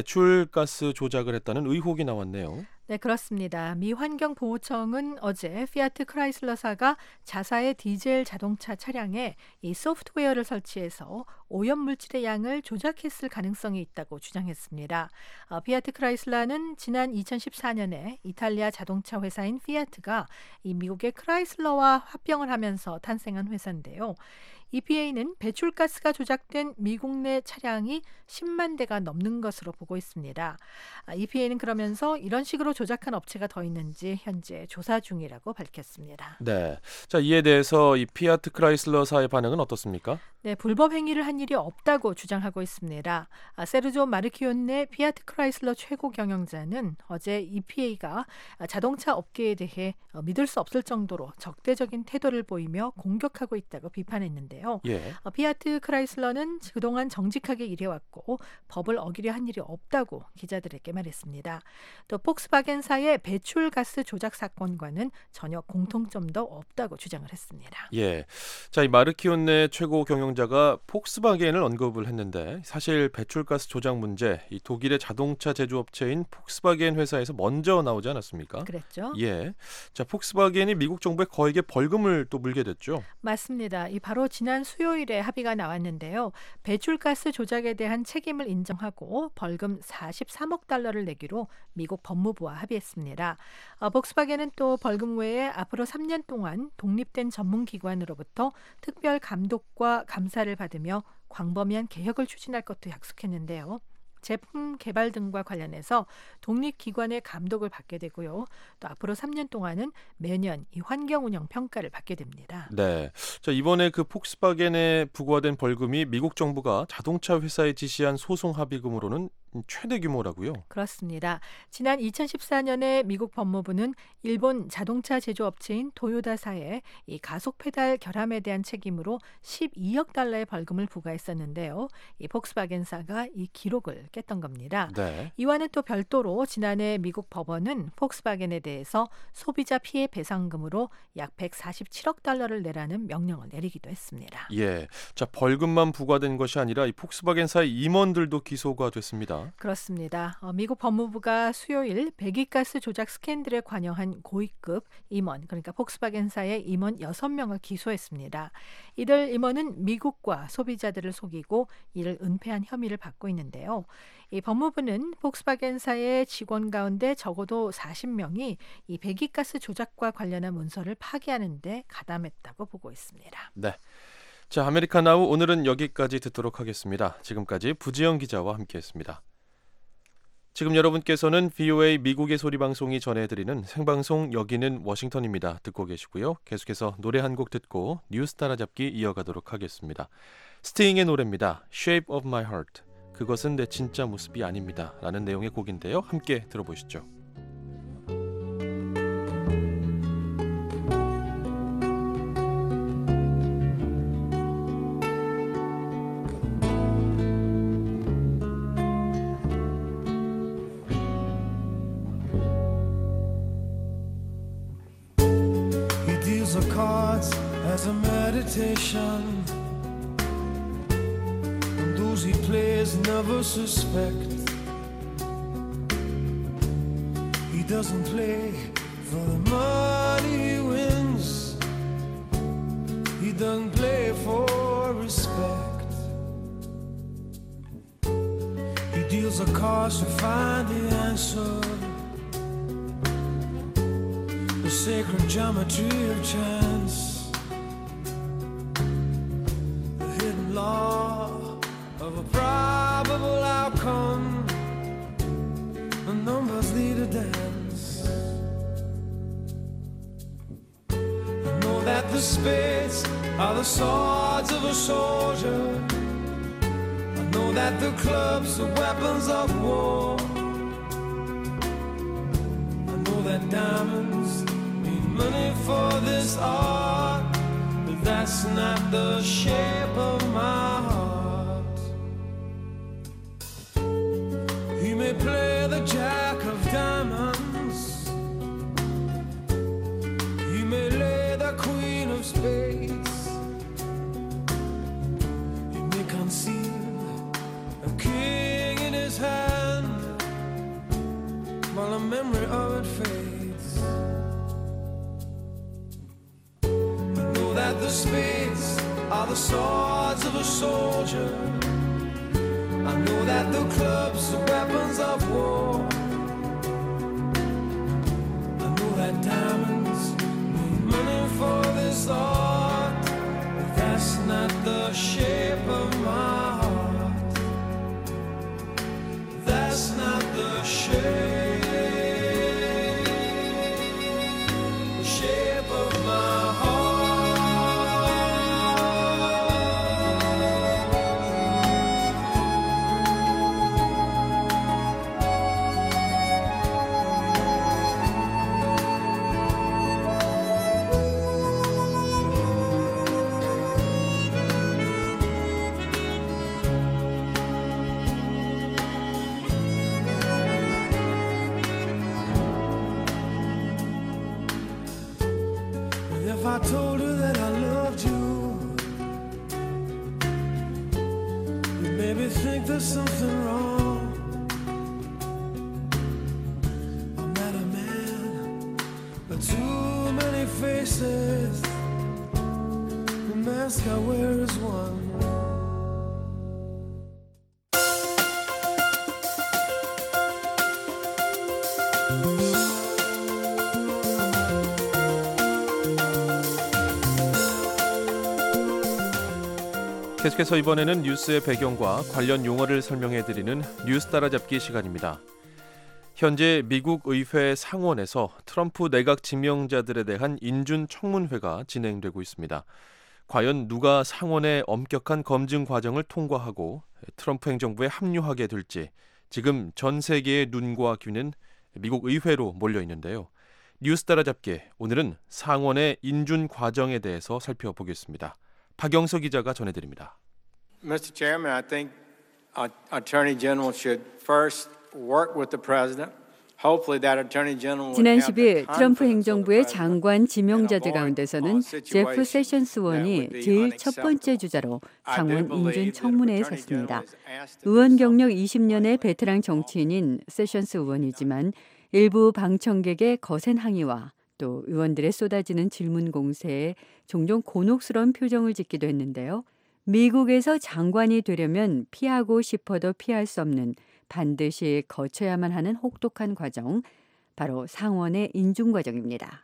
배출가스 조작을 했다는 의혹이 나왔네요. 네, 그렇습니다. 미 환경보호청은 어제 피아트 크라이슬러사가 자사의 디젤 자동차 차량에 이 소프트웨어를 설치해서 오염물질의 양을 조작했을 가능성이 있다고 주장했습니다. 피아트 크라이슬러는 지난 2014년에 이탈리아 자동차 회사인 피아트가 이 미국의 크라이슬러와 합병을 하면서 탄생한 회사인데요. EPA는 배출가스가 조작된 미국 내 차량이 10만 대가 넘는 것으로 보고 있습니다. EPA는 그러면서 이런 식으로 조작한 업체가 더 있는지 현재 조사 중이라고 밝혔습니다. 네, 자 이에 대해서 이 피아트 크라이슬러사의 반응은 어떻습니까? 네, 불법 행위를 한 일이 없다고 주장하고 있습니다. 세르조 마르키온네 피아트 크라이슬러 최고 경영자는 어제 EPA가 자동차 업계에 대해 믿을 수 없을 정도로 적대적인 태도를 보이며 공격하고 있다고 비판했는데요. 예. 피아트 크라이슬러는 그동안 정직하게 일해왔고 법을 어기려 한 일이 없다고 기자들에게 말했습니다. 또 폭스바겐사의 배출가스 조작 사건과는 전혀 공통점도 없다고 주장을 했습니다. 예, 자 이 마르키온네 최고 경영자가 폭스바겐을 언급을 했는데 사실 배출가스 조작 문제 이 독일의 자동차 제조업체인 폭스바겐 회사에서 먼저 나오지 않았습니까? 그랬죠. 예, 자 폭스바겐이 미국 정부에 거액의 벌금을 또 물게 됐죠. 맞습니다. 이 바로 지난 수요일에 합의가 나왔는데요. 배출가스 조작에 대한 책임을 인정하고 벌금 43억 달러를 내기로 미국 법무부와 합의했습니다. 폭스바겐은 또 벌금 외에 앞으로 3년 동안 독립된 전문기관으로부터 특별 감독과 감사를 받으며 광범위한 개혁을 추진할 것도 약속했는데요. 제품 개발 등과 관련해서 독립기관의 감독을 받게 되고요. 또 앞으로 3년 동안은 매년 이 환경운영 평가를 받게 됩니다. 네, 자 이번에 그 폭스바겐에 부과된 벌금이 미국 정부가 자동차 회사에 지시한 소송 합의금으로는 최대 규모라고요? 그렇습니다. 지난 2014년에 미국 법무부는 일본 자동차 제조업체인 토요다사에 이 가속 페달 결함에 대한 책임으로 12억 달러의 벌금을 부과했었는데요. 이 폭스바겐사가 이 기록을 깼던 겁니다. 네. 이와는 또 별도로 지난해 미국 법원은 폭스바겐에 대해서 소비자 피해 배상금으로 약 147억 달러를 내라는 명령을 내리기도 했습니다. 예, 자 벌금만 부과된 것이 아니라 이 폭스바겐사의 임원들도 기소가 됐습니다. 그렇습니다. 미국 법무부가 수요일 배기가스 조작 스캔들에 관여한 고위급 임원, 그러니까 폭스바겐사의 임원 6명을 기소했습니다. 이들 임원은 미국과 소비자들을 속이고 이를 은폐한 혐의를 받고 있는데요. 이 법무부는 폭스바겐사의 직원 가운데 적어도 40명이 이 배기가스 조작과 관련한 문서를 파기하는 데 가담했다고 보고 있습니다. 네. 자, 아메리카나우 오늘은 여기까지 듣도록 하겠습니다. 지금까지 부지영 기자와 함께했습니다. 지금 여러분께서는 VOA 미국의 소리 방송이 전해드리는 생방송 여기는 워싱턴입니다. 듣고 계시고요. 계속해서 노래 한 곡 듣고 뉴스 따라잡기 이어가도록 하겠습니다. 스팅의 노래입니다. Shape of My Heart. 그것은 내 진짜 모습이 아닙니다. 라는 내용의 곡인데요. 함께 들어보시죠. As a meditation, and those he plays never suspect. He doesn't play for the money he wins. He doesn't play for respect. He deals the cards to find the answer. The sacred geometry of chance. Law of a probable outcome. The numbers lead a dance. I know that the spades are the swords of a soldier. I know that the clubs are weapons of war. I know that diamonds mean money for this art. That's not the shape of my heart. He may play the jack of diamonds. He may lay the queen of spades. He may conceal a king in his hand while the memory of it fades. That the spades are the swords of a soldier. I know that the clubs are weapons of war. I know that diamonds mean money for this art, but that's not the shape of my heart. That's not the shape of my heart. If I told her that I loved you, you'd maybe think there's something wrong. I'm not a man, but too many faces. The mask I wear is one. 계속해서 이번에는 뉴스의 배경과 관련 용어를 설명해드리는 뉴스 따라잡기 시간입니다. 현재 미국 의회 상원에서 트럼프 내각 지명자들에 대한 인준 청문회가 진행되고 있습니다. 과연 누가 상원의 엄격한 검증 과정을 통과하고 트럼프 행정부에 합류하게 될지 지금 전 세계의 눈과 귀는 미국 의회로 몰려 있는데요. 뉴스 따라잡기 오늘은 상원의 인준 과정에 대해서 살펴보겠습니다. 박영석 기자가 전해드립니다. Mr. Chairman, I think our Attorney General should first work with the President. Hopefully that Attorney General. 지난 10일 트럼프 행정부의 장관 지명자들 가운데서는 제프 세션스 의원이 제일 첫 번째 주자로 상원 인준 청문회에 섰습니다. 의원 경력 20년의 베테랑 정치인인 세션스 의원이지만 일부 방청객의 거센 항의와 또 의원들의 쏟아지는 질문 공세에 종종 곤혹스러운 표정을 짓기도 했는데요. 미국에서 장관이 되려면 피하고 싶어도 피할 수 없는 반드시 거쳐야만 하는 혹독한 과정, 바로 상원의 인준 과정입니다.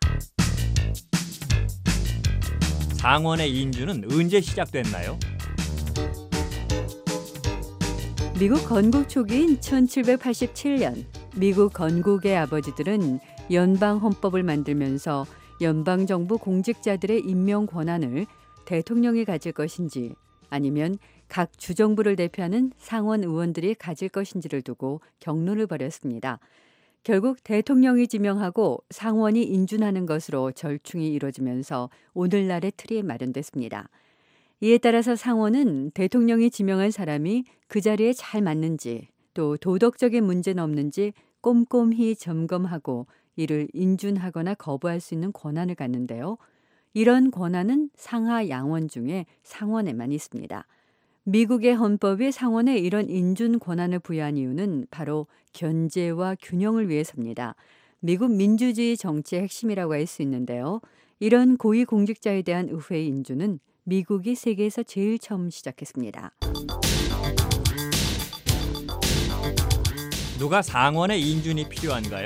상원의 인준은 언제 시작됐나요? 미국 건국 초기인 1787년 미국 건국의 아버지들은 연방 헌법을 만들면서 연방정부 공직자들의 임명 권한을 대통령이 가질 것인지 아니면 각 주정부를 대표하는 상원 의원들이 가질 것인지를 두고 경론을 벌였습니다. 결국 대통령이 지명하고 상원이 인준하는 것으로 절충이 이루어지면서 오늘날의 틀이 마련됐습니다. 이에 따라서 상원은 대통령이 지명한 사람이 그 자리에 잘 맞는지 또 도덕적인 문제는 없는지 꼼꼼히 점검하고 이를 인준하거나 거부할 수 있는 권한을 갖는데요. 이런 권한은 상하 양원 중에 상원에만 있습니다. 미국의 헌법이 상원에 이런 인준 권한을 부여한 이유는 바로 견제와 균형을 위해서입니다. 미국 민주주의 정치의 핵심이라고 할 수 있는데요. 이런 고위공직자에 대한 의회의 인준은 미국이 세계에서 제일 처음 시작했습니다. 누가 상원의 인준이 필요한가요?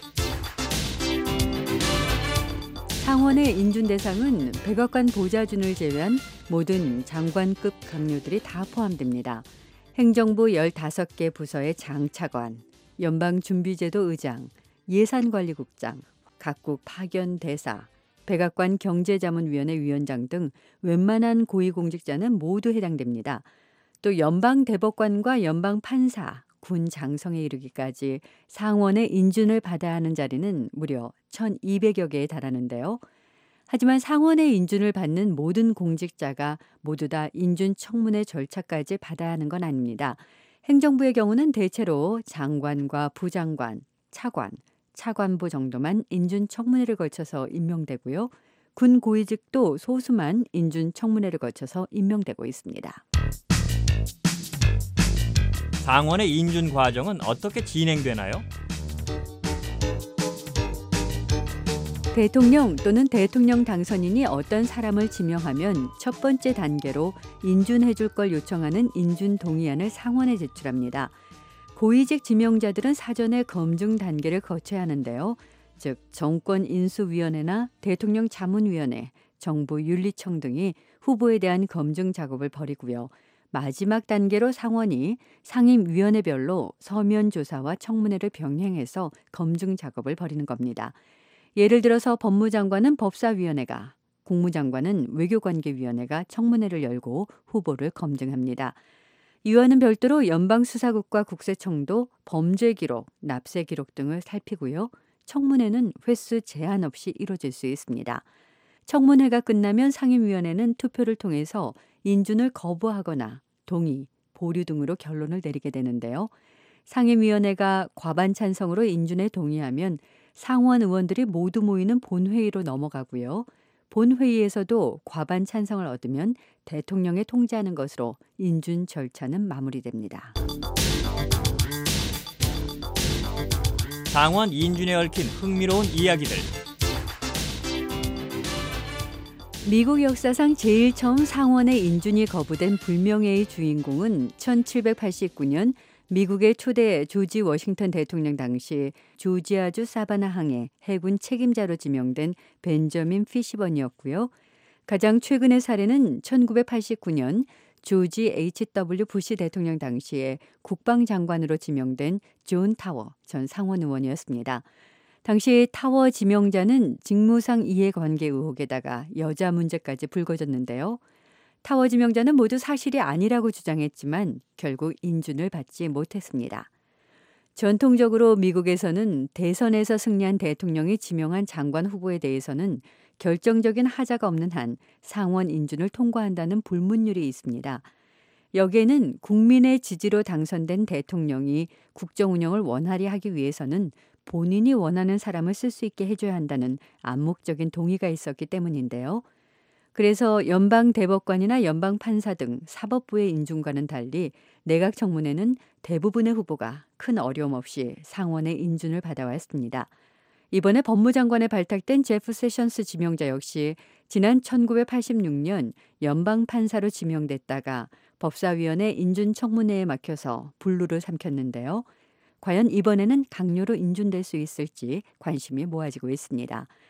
상원의 인준 대상은 백악관 보좌진을 제외한 모든 장관급 강요들이 다 포함됩니다. 행정부 15개 부서의 장차관, 연방준비제도 의장, 예산관리국장, 각국 파견대사, 백악관 경제자문위원회 위원장 등 웬만한 고위공직자는 모두 해당됩니다. 또 연방대법관과 연방판사, 군 장성에 이르기까지 상원의 인준을 받아야 하는 자리는 무려 1,200여 개에 달하는데요. 하지만 상원의 인준을 받는 모든 공직자가 모두 다 인준 청문회 절차까지 받아야 하는 건 아닙니다. 행정부의 경우는 대체로 장관과 부장관, 차관, 차관보 정도만 인준 청문회를 거쳐서 임명되고요. 군 고위직도 소수만 인준 청문회를 거쳐서 임명되고 있습니다. 상원의 인준 과정은 어떻게 진행되나요? 대통령 또는 대통령 당선인이 어떤 사람을 지명하면 첫 번째 단계로 인준해 줄 걸 요청하는 인준 동의안을 상원에 제출합니다. 고위직 지명자들은 사전에 검증 단계를 거쳐야 하는데요. 즉 정권인수위원회나 대통령 자문위원회, 정부윤리청 등이 후보에 대한 검증 작업을 벌이고요. 마지막 단계로 상원이 상임위원회별로 서면 조사와 청문회를 병행해서 검증 작업을 벌이는 겁니다. 예를 들어서 법무장관은 법사위원회가, 국무장관은 외교관계위원회가 청문회를 열고 후보를 검증합니다. 이와는 별도로 연방수사국과 국세청도 범죄기록, 납세기록 등을 살피고요. 청문회는 횟수 제한 없이 이루어질 수 있습니다. 청문회가 끝나면 상임위원회는 투표를 통해서 인준을 거부하거나 동의, 보류 등으로 결론을 내리게 되는데요. 상임위원회가 과반 찬성으로 인준에 동의하면 상원 의원들이 모두 모이는 본회의로 넘어가고요. 본회의에서도 과반 찬성을 얻으면 대통령에 통지하는 것으로 인준 절차는 마무리됩니다. 상원 인준에 얽힌 흥미로운 이야기들. 미국 역사상 제일 처음 상원의 인준이 거부된 불명예의 주인공은 1789년 미국의 초대 조지 워싱턴 대통령 당시 조지아주 사바나항의 해군 책임자로 지명된 벤저민 피시번이었고요. 가장 최근의 사례는 1989년 조지 H.W. 부시 대통령 당시에 국방장관으로 지명된 존 타워 전 상원 의원이었습니다. 당시 타워 지명자는 직무상 이해관계 의혹에다가 여자 문제까지 불거졌는데요. 타워 지명자는 모두 사실이 아니라고 주장했지만 결국 인준을 받지 못했습니다. 전통적으로 미국에서는 대선에서 승리한 대통령이 지명한 장관 후보에 대해서는 결정적인 하자가 없는 한 상원 인준을 통과한다는 불문율이 있습니다. 여기에는 국민의 지지로 당선된 대통령이 국정 운영을 원활히 하기 위해서는 본인이 원하는 사람을 쓸 수 있게 해줘야 한다는 암묵적인 동의가 있었기 때문인데요. 그래서 연방대법관이나 연방판사 등 사법부의 인준과는 달리 내각청문회는 대부분의 후보가 큰 어려움 없이 상원의 인준을 받아왔습니다. 이번에 법무장관에 발탁된 제프 세션스 지명자 역시 지난 1986년 연방판사로 지명됐다가 법사위원회 인준청문회에 막혀서 불루를 삼켰는데요. 과연 이번에는 강요로 인준될 수 있을지 관심이 모아지고 있습니다.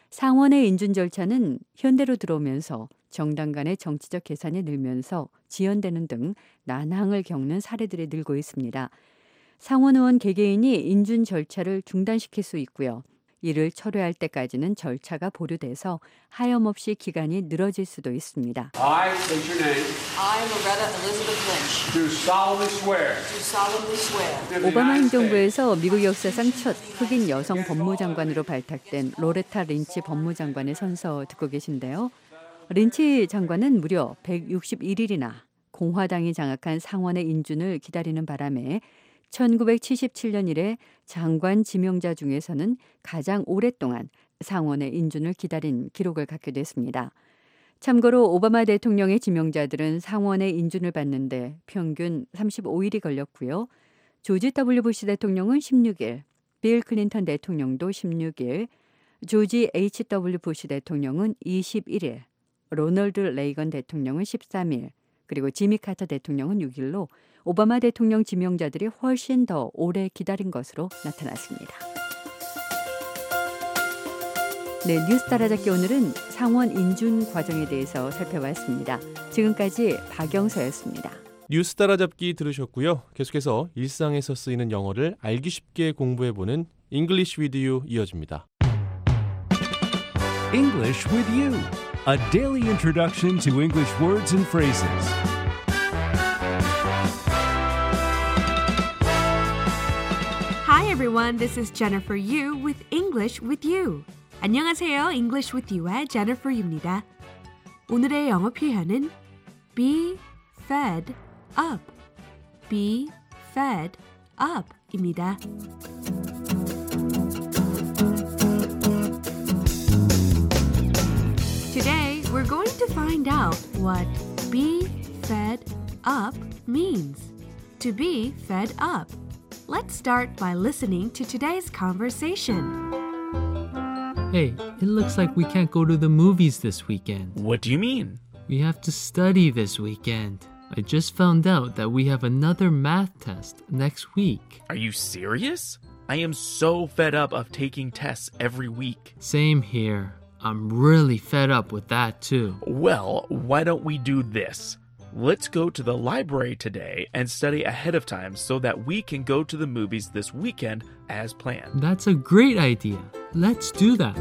상원의 인준 절차는 현대로 들어오면서 정당 간의 정치적 계산이 늘면서 지연되는 등 난항을 겪는 사례들이 늘고 있습니다. 상원 의원 개개인이 인준 절차를 중단시킬 수 있고요. 이를 철회할 때까지는 절차가 보류돼서 하염없이 기간이 늘어질 수도 있습니다. I state your name. I, Loretta Elizabeth Lynch. Do solemnly swear. Do solemnly swear. 오바마 행정부에서 미국 역사상 첫 흑인 여성 법무장관으로 발탁된 로레타 린치 법무장관의 선서 듣고 계신데요. 린치 장관은 무려 161일이나 공화당이 장악한 상원의 인준을 기다리는 바람에 1977년 이래 장관 지명자 중에서는 가장 오랫동안 상원의 인준을 기다린 기록을 갖게 됐습니다. 참고로 오바마 대통령의 지명자들은 상원의 인준을 받는데 평균 35일이 걸렸고요. 조지 W. 부시 대통령은 16일, 빌 클린턴 대통령도 16일, 조지 H.W. 부시 대통령은 21일, 로널드 레이건 대통령은 13일, 그리고 지미 카터 대통령은 6일로 오바마 대통령 지명자들이 훨씬 더 오래 기다린 것으로 나타났습니다. 네, 뉴스 따라잡기 오늘은 상원 인준 과정에 대해서 살펴봤습니다. 지금까지 박영서였습니다. 뉴스 따라잡기 들으셨고요. 계속해서 일상에서 쓰이는 영어를 알기 쉽게 공부해보는 English with You 이어집니다. English with You, a daily introduction to English words and phrases. Hi everyone, this is Jennifer Yu with English with You. 안녕하세요, English with You의 Jennifer Yu입니다. 오늘의 영어 표현은 be fed up, be fed up입니다. Today, we're going to find out what be fed up means. To be fed up. Let's start by listening to today's conversation. Hey, it looks like we can't go to the movies this weekend. What do you mean? We have to study this weekend. I just found out that we have another math test next week. Are you serious? I am so fed up of taking tests every week. Same here. I'm really fed up with that too. Well, why don't we do this? Let's go to the library today and study ahead of time so that we can go to the movies this weekend as planned. That's a great idea. Let's do that.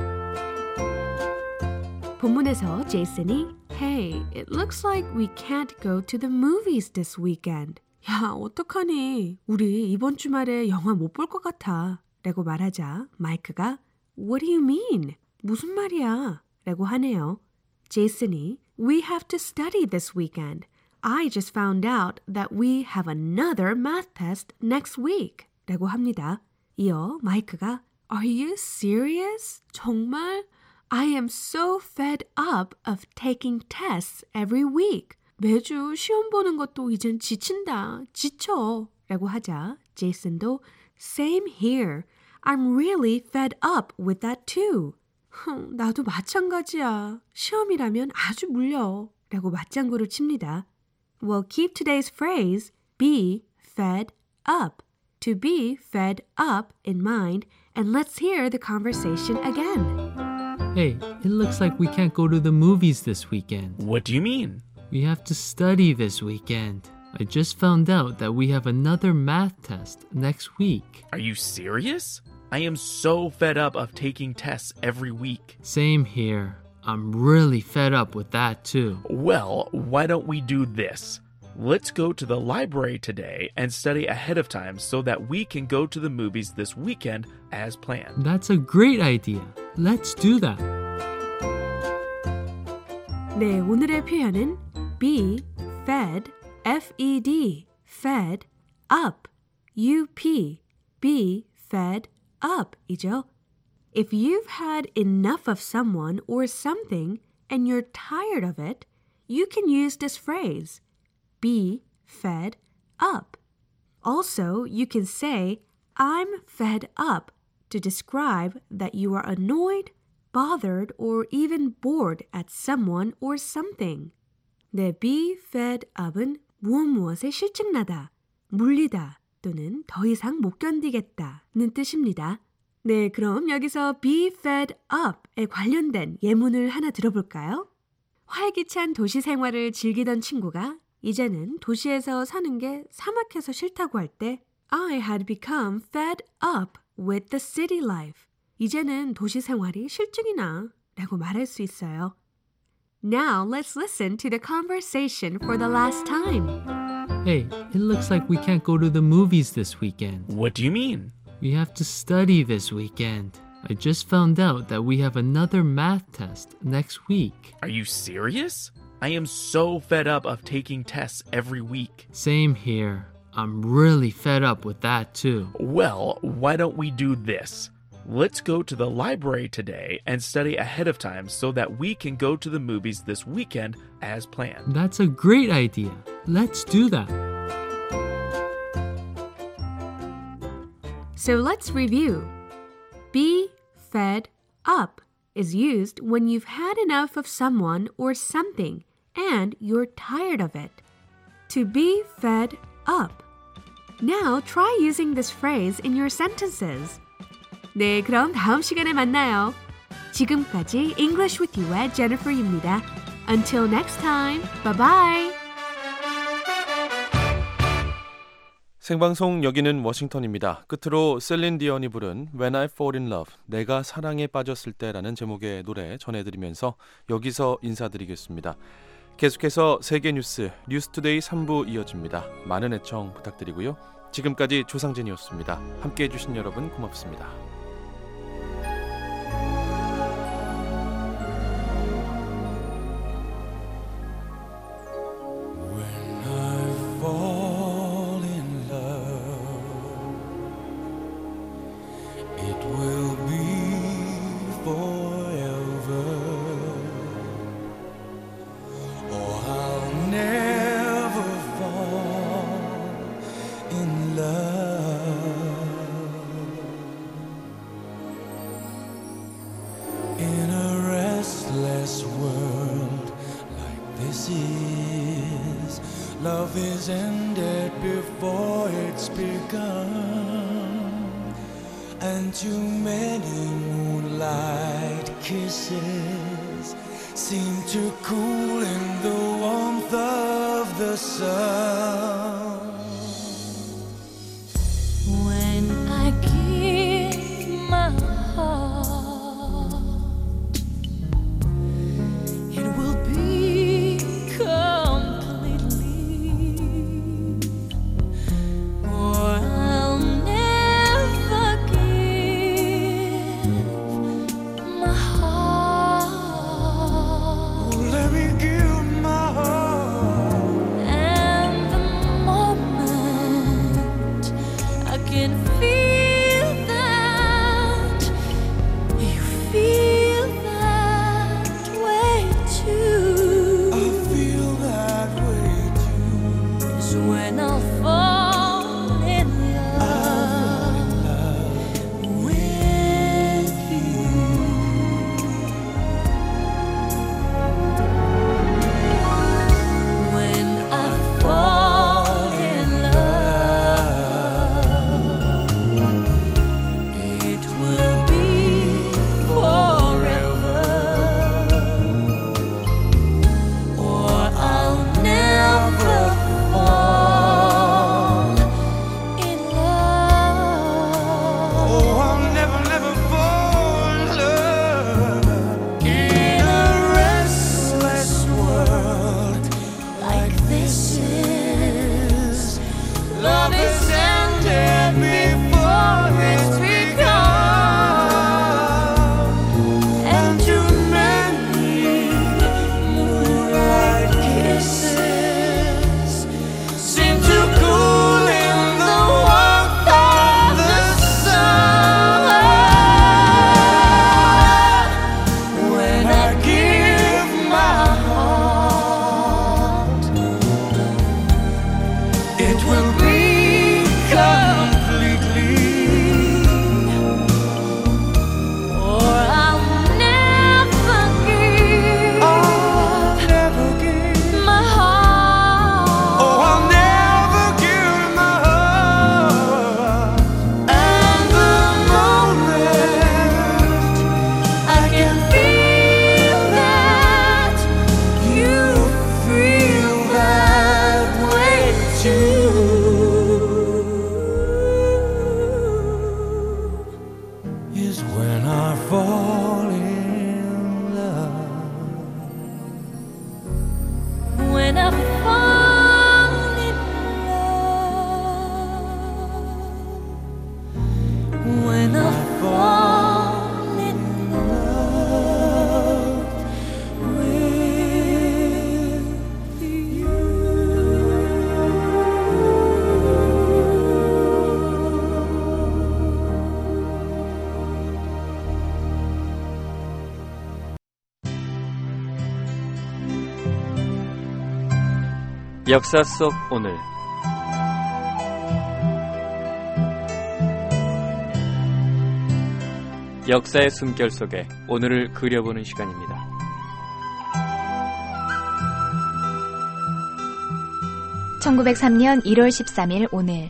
본문에서 제이슨이 Hey, it looks like we can't go to the movies this weekend. 야, 어떡하니? 우리 이번 주말에 영화 못 볼 것 같아. 라고 말하자 마이크가 What do you mean? 무슨 말이야? 라고 하네요. 제이슨이 We have to study this weekend. I just found out that we have another math test next week. 라고 합니다. 이어 마이크가 Are you serious? 정말? I am so fed up of taking tests every week. 매주 시험 보는 것도 이젠 지친다. 지쳐. 라고 하자 제이슨도 Same here. I'm really fed up with that too. 나도 마찬가지야. 시험이라면 아주 물려. 라고 맞장구를 칩니다. We'll keep today's phrase, be fed up, to be fed up in mind, and let's hear the conversation again. Hey, it looks like we can't go to the movies this weekend. What do you mean? We have to study this weekend. I just found out that we have another math test next week. Are you serious? I am so fed up of taking tests every week. Same here. I'm really fed up with that too. Well, why don't we do this? Let's go to the library today and study ahead of time so that we can go to the movies this weekend as planned. That's a great idea. Let's do that. 네, 오늘의 표현은 be fed, F-E-D, fed, up, U-P, be fed up 이죠. If you've had enough of someone or something and you're tired of it, you can use this phrase, be fed up. Also, you can say, I'm fed up to describe that you are annoyed, bothered, or even bored at someone or something. 네, be fed up은 무엇에 실증나다, 물리다 또는 더 이상 못 견디겠다는 뜻입니다. 네, 그럼 여기서 be fed up에 관련된 예문을 하나 들어볼까요? 활기찬 도시 생활을 즐기던 친구가 이제는 도시에서 사는 게 사막해서 싫다고 할 때 I had become fed up with the city life. 이제는 도시 생활이 실증이 나 라고 말할 수 있어요. Now let's listen to the conversation for the last time. Hey, it looks like we can't go to the movies this weekend. What do you mean? We have to study this weekend. I just found out that we have another math test next week. Are you serious? I am so fed up of taking tests every week. Same here. I'm really fed up with that too. Well, why don't we do this? Let's go to the library today and study ahead of time so that we can go to the movies this weekend as planned. That's a great idea. Let's do that. So let's review. Be fed up is used when you've had enough of someone or something and you're tired of it. To be fed up. Now try using this phrase in your sentences. 네, 그럼 다음 시간에 만나요. 지금까지 English with You의 Jennifer입니다. Until next time, bye-bye. 생방송 여기는 워싱턴입니다. 끝으로 셀린 디언이 부른 When I Fall in Love, 내가 사랑에 빠졌을 때라는 제목의 노래 전해드리면서 여기서 인사드리겠습니다. 계속해서 세계 뉴스, 뉴스투데이 3부 이어집니다. 많은 애청 부탁드리고요. 지금까지 조상진이었습니다. 함께해 주신 여러분 고맙습니다. Love is ended before it's begun, and too many moonlight kisses seem to cool in the warmth of the sun. When I give my heart, it will be completely, or I'll never give my heart. Let me give my heart. And the moment I can feel that you feel that way too. I feel that way too. Is when I'll fall in love with you. When I fall in love 역사 속 오늘. 역사의 숨결 속에 오늘을 그려보는 시간입니다. (1903년 1월 13일) 오늘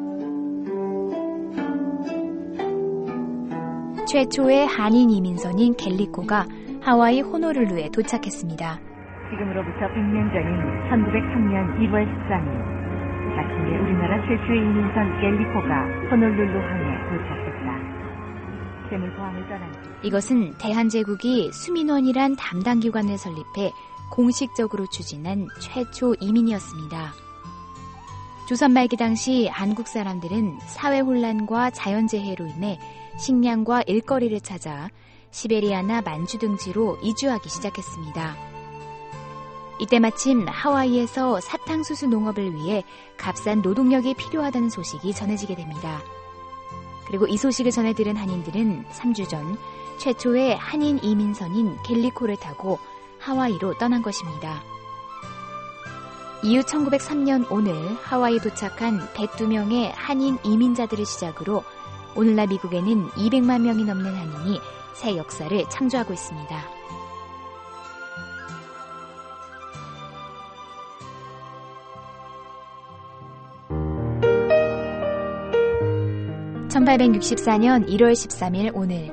최초의 한인 이민선인 갤리코가 하와이 호놀룰루에 도착했습니다. 지금으로부터 100년 전인 1903년 1월 13일 마침내 우리나라 최초의 이민선 갤리코가 호놀룰루 항에 도착했다. 재물포항을 떠난 뒤 이것은 대한제국이 수민원이란 담당기관을 설립해 공식적으로 추진한 최초 이민이었습니다. 조선 말기 당시 한국 사람들은 사회 혼란과 자연재해로 인해 식량과 일거리를 찾아 시베리아나 만주 등지로 이주하기 시작했습니다. 이때 마침 하와이에서 사탕수수 농업을 위해 값싼 노동력이 필요하다는 소식이 전해지게 됩니다. 그리고 이 소식을 전해 들은 한인들은 3주 전 최초의 한인 이민선인 갤리코를 타고 하와이로 떠난 것입니다. 이후 1903년 오늘 하와이에 도착한 102명의 한인 이민자들을 시작으로 오늘날 미국에는 200만 명이 넘는 한인이 새 역사를 창조하고 있습니다. (1864년 1월 13일) 오늘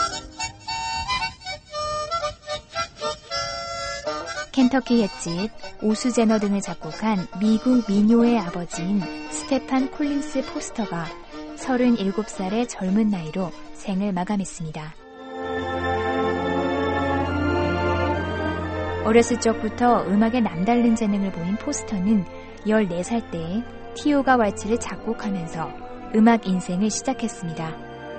켄터키 햇짓, 오수 제너 등을 작곡한 미국 민요의 아버지인 스테판 콜린스 포스터가 37살의 젊은 나이로 생을 마감했습니다. 어렸을 적부터 음악에 남다른 재능을 보인 포스터는 14살 때 티오가 왈츠를 작곡하면서 음악 인생을 시작했습니다.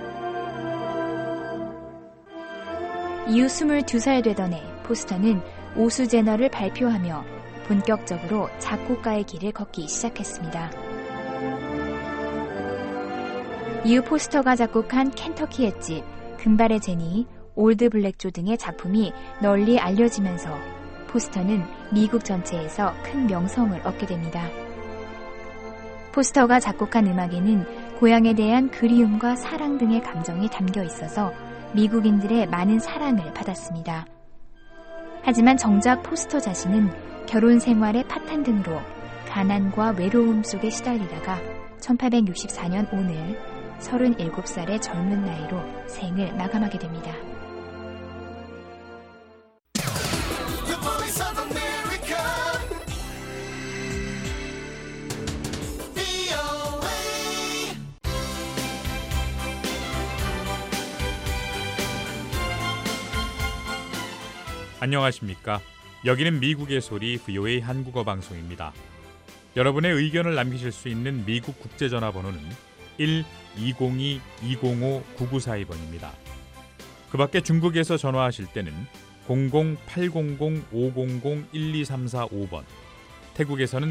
이후 22살 되던 해 포스터는 오수 제너를 발표하며 본격적으로 작곡가의 길을 걷기 시작했습니다. 이후 포스터가 작곡한 켄터키 햇짓, 금발의 제니, 올드 블랙조 등의 작품이 널리 알려지면서 포스터는 미국 전체에서 큰 명성을 얻게 됩니다. 포스터가 작곡한 음악에는 고향에 대한 그리움과 사랑 등의 감정이 담겨 있어서 미국인들의 많은 사랑을 받았습니다. 하지만 정작 포스터 자신은 결혼 생활의 파탄 등으로 가난과 외로움 속에 시달리다가 1864년 오늘 37살의 젊은 나이로 생을 마감하게 됩니다. 안녕하십니까? 여기는 미국의 소리 VOA 한국어 방송입니다. 여러분의 의견을 남기실 수 있는 미국 국제전화번호는 1-202-205-9942번입니다. 그 밖에 중국에서 전화하실 때는 00-800-500-12345번, 태국에서는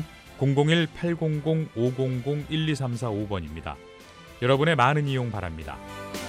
001-800-500-12345번입니다. 여러분의 많은 이용 바랍니다.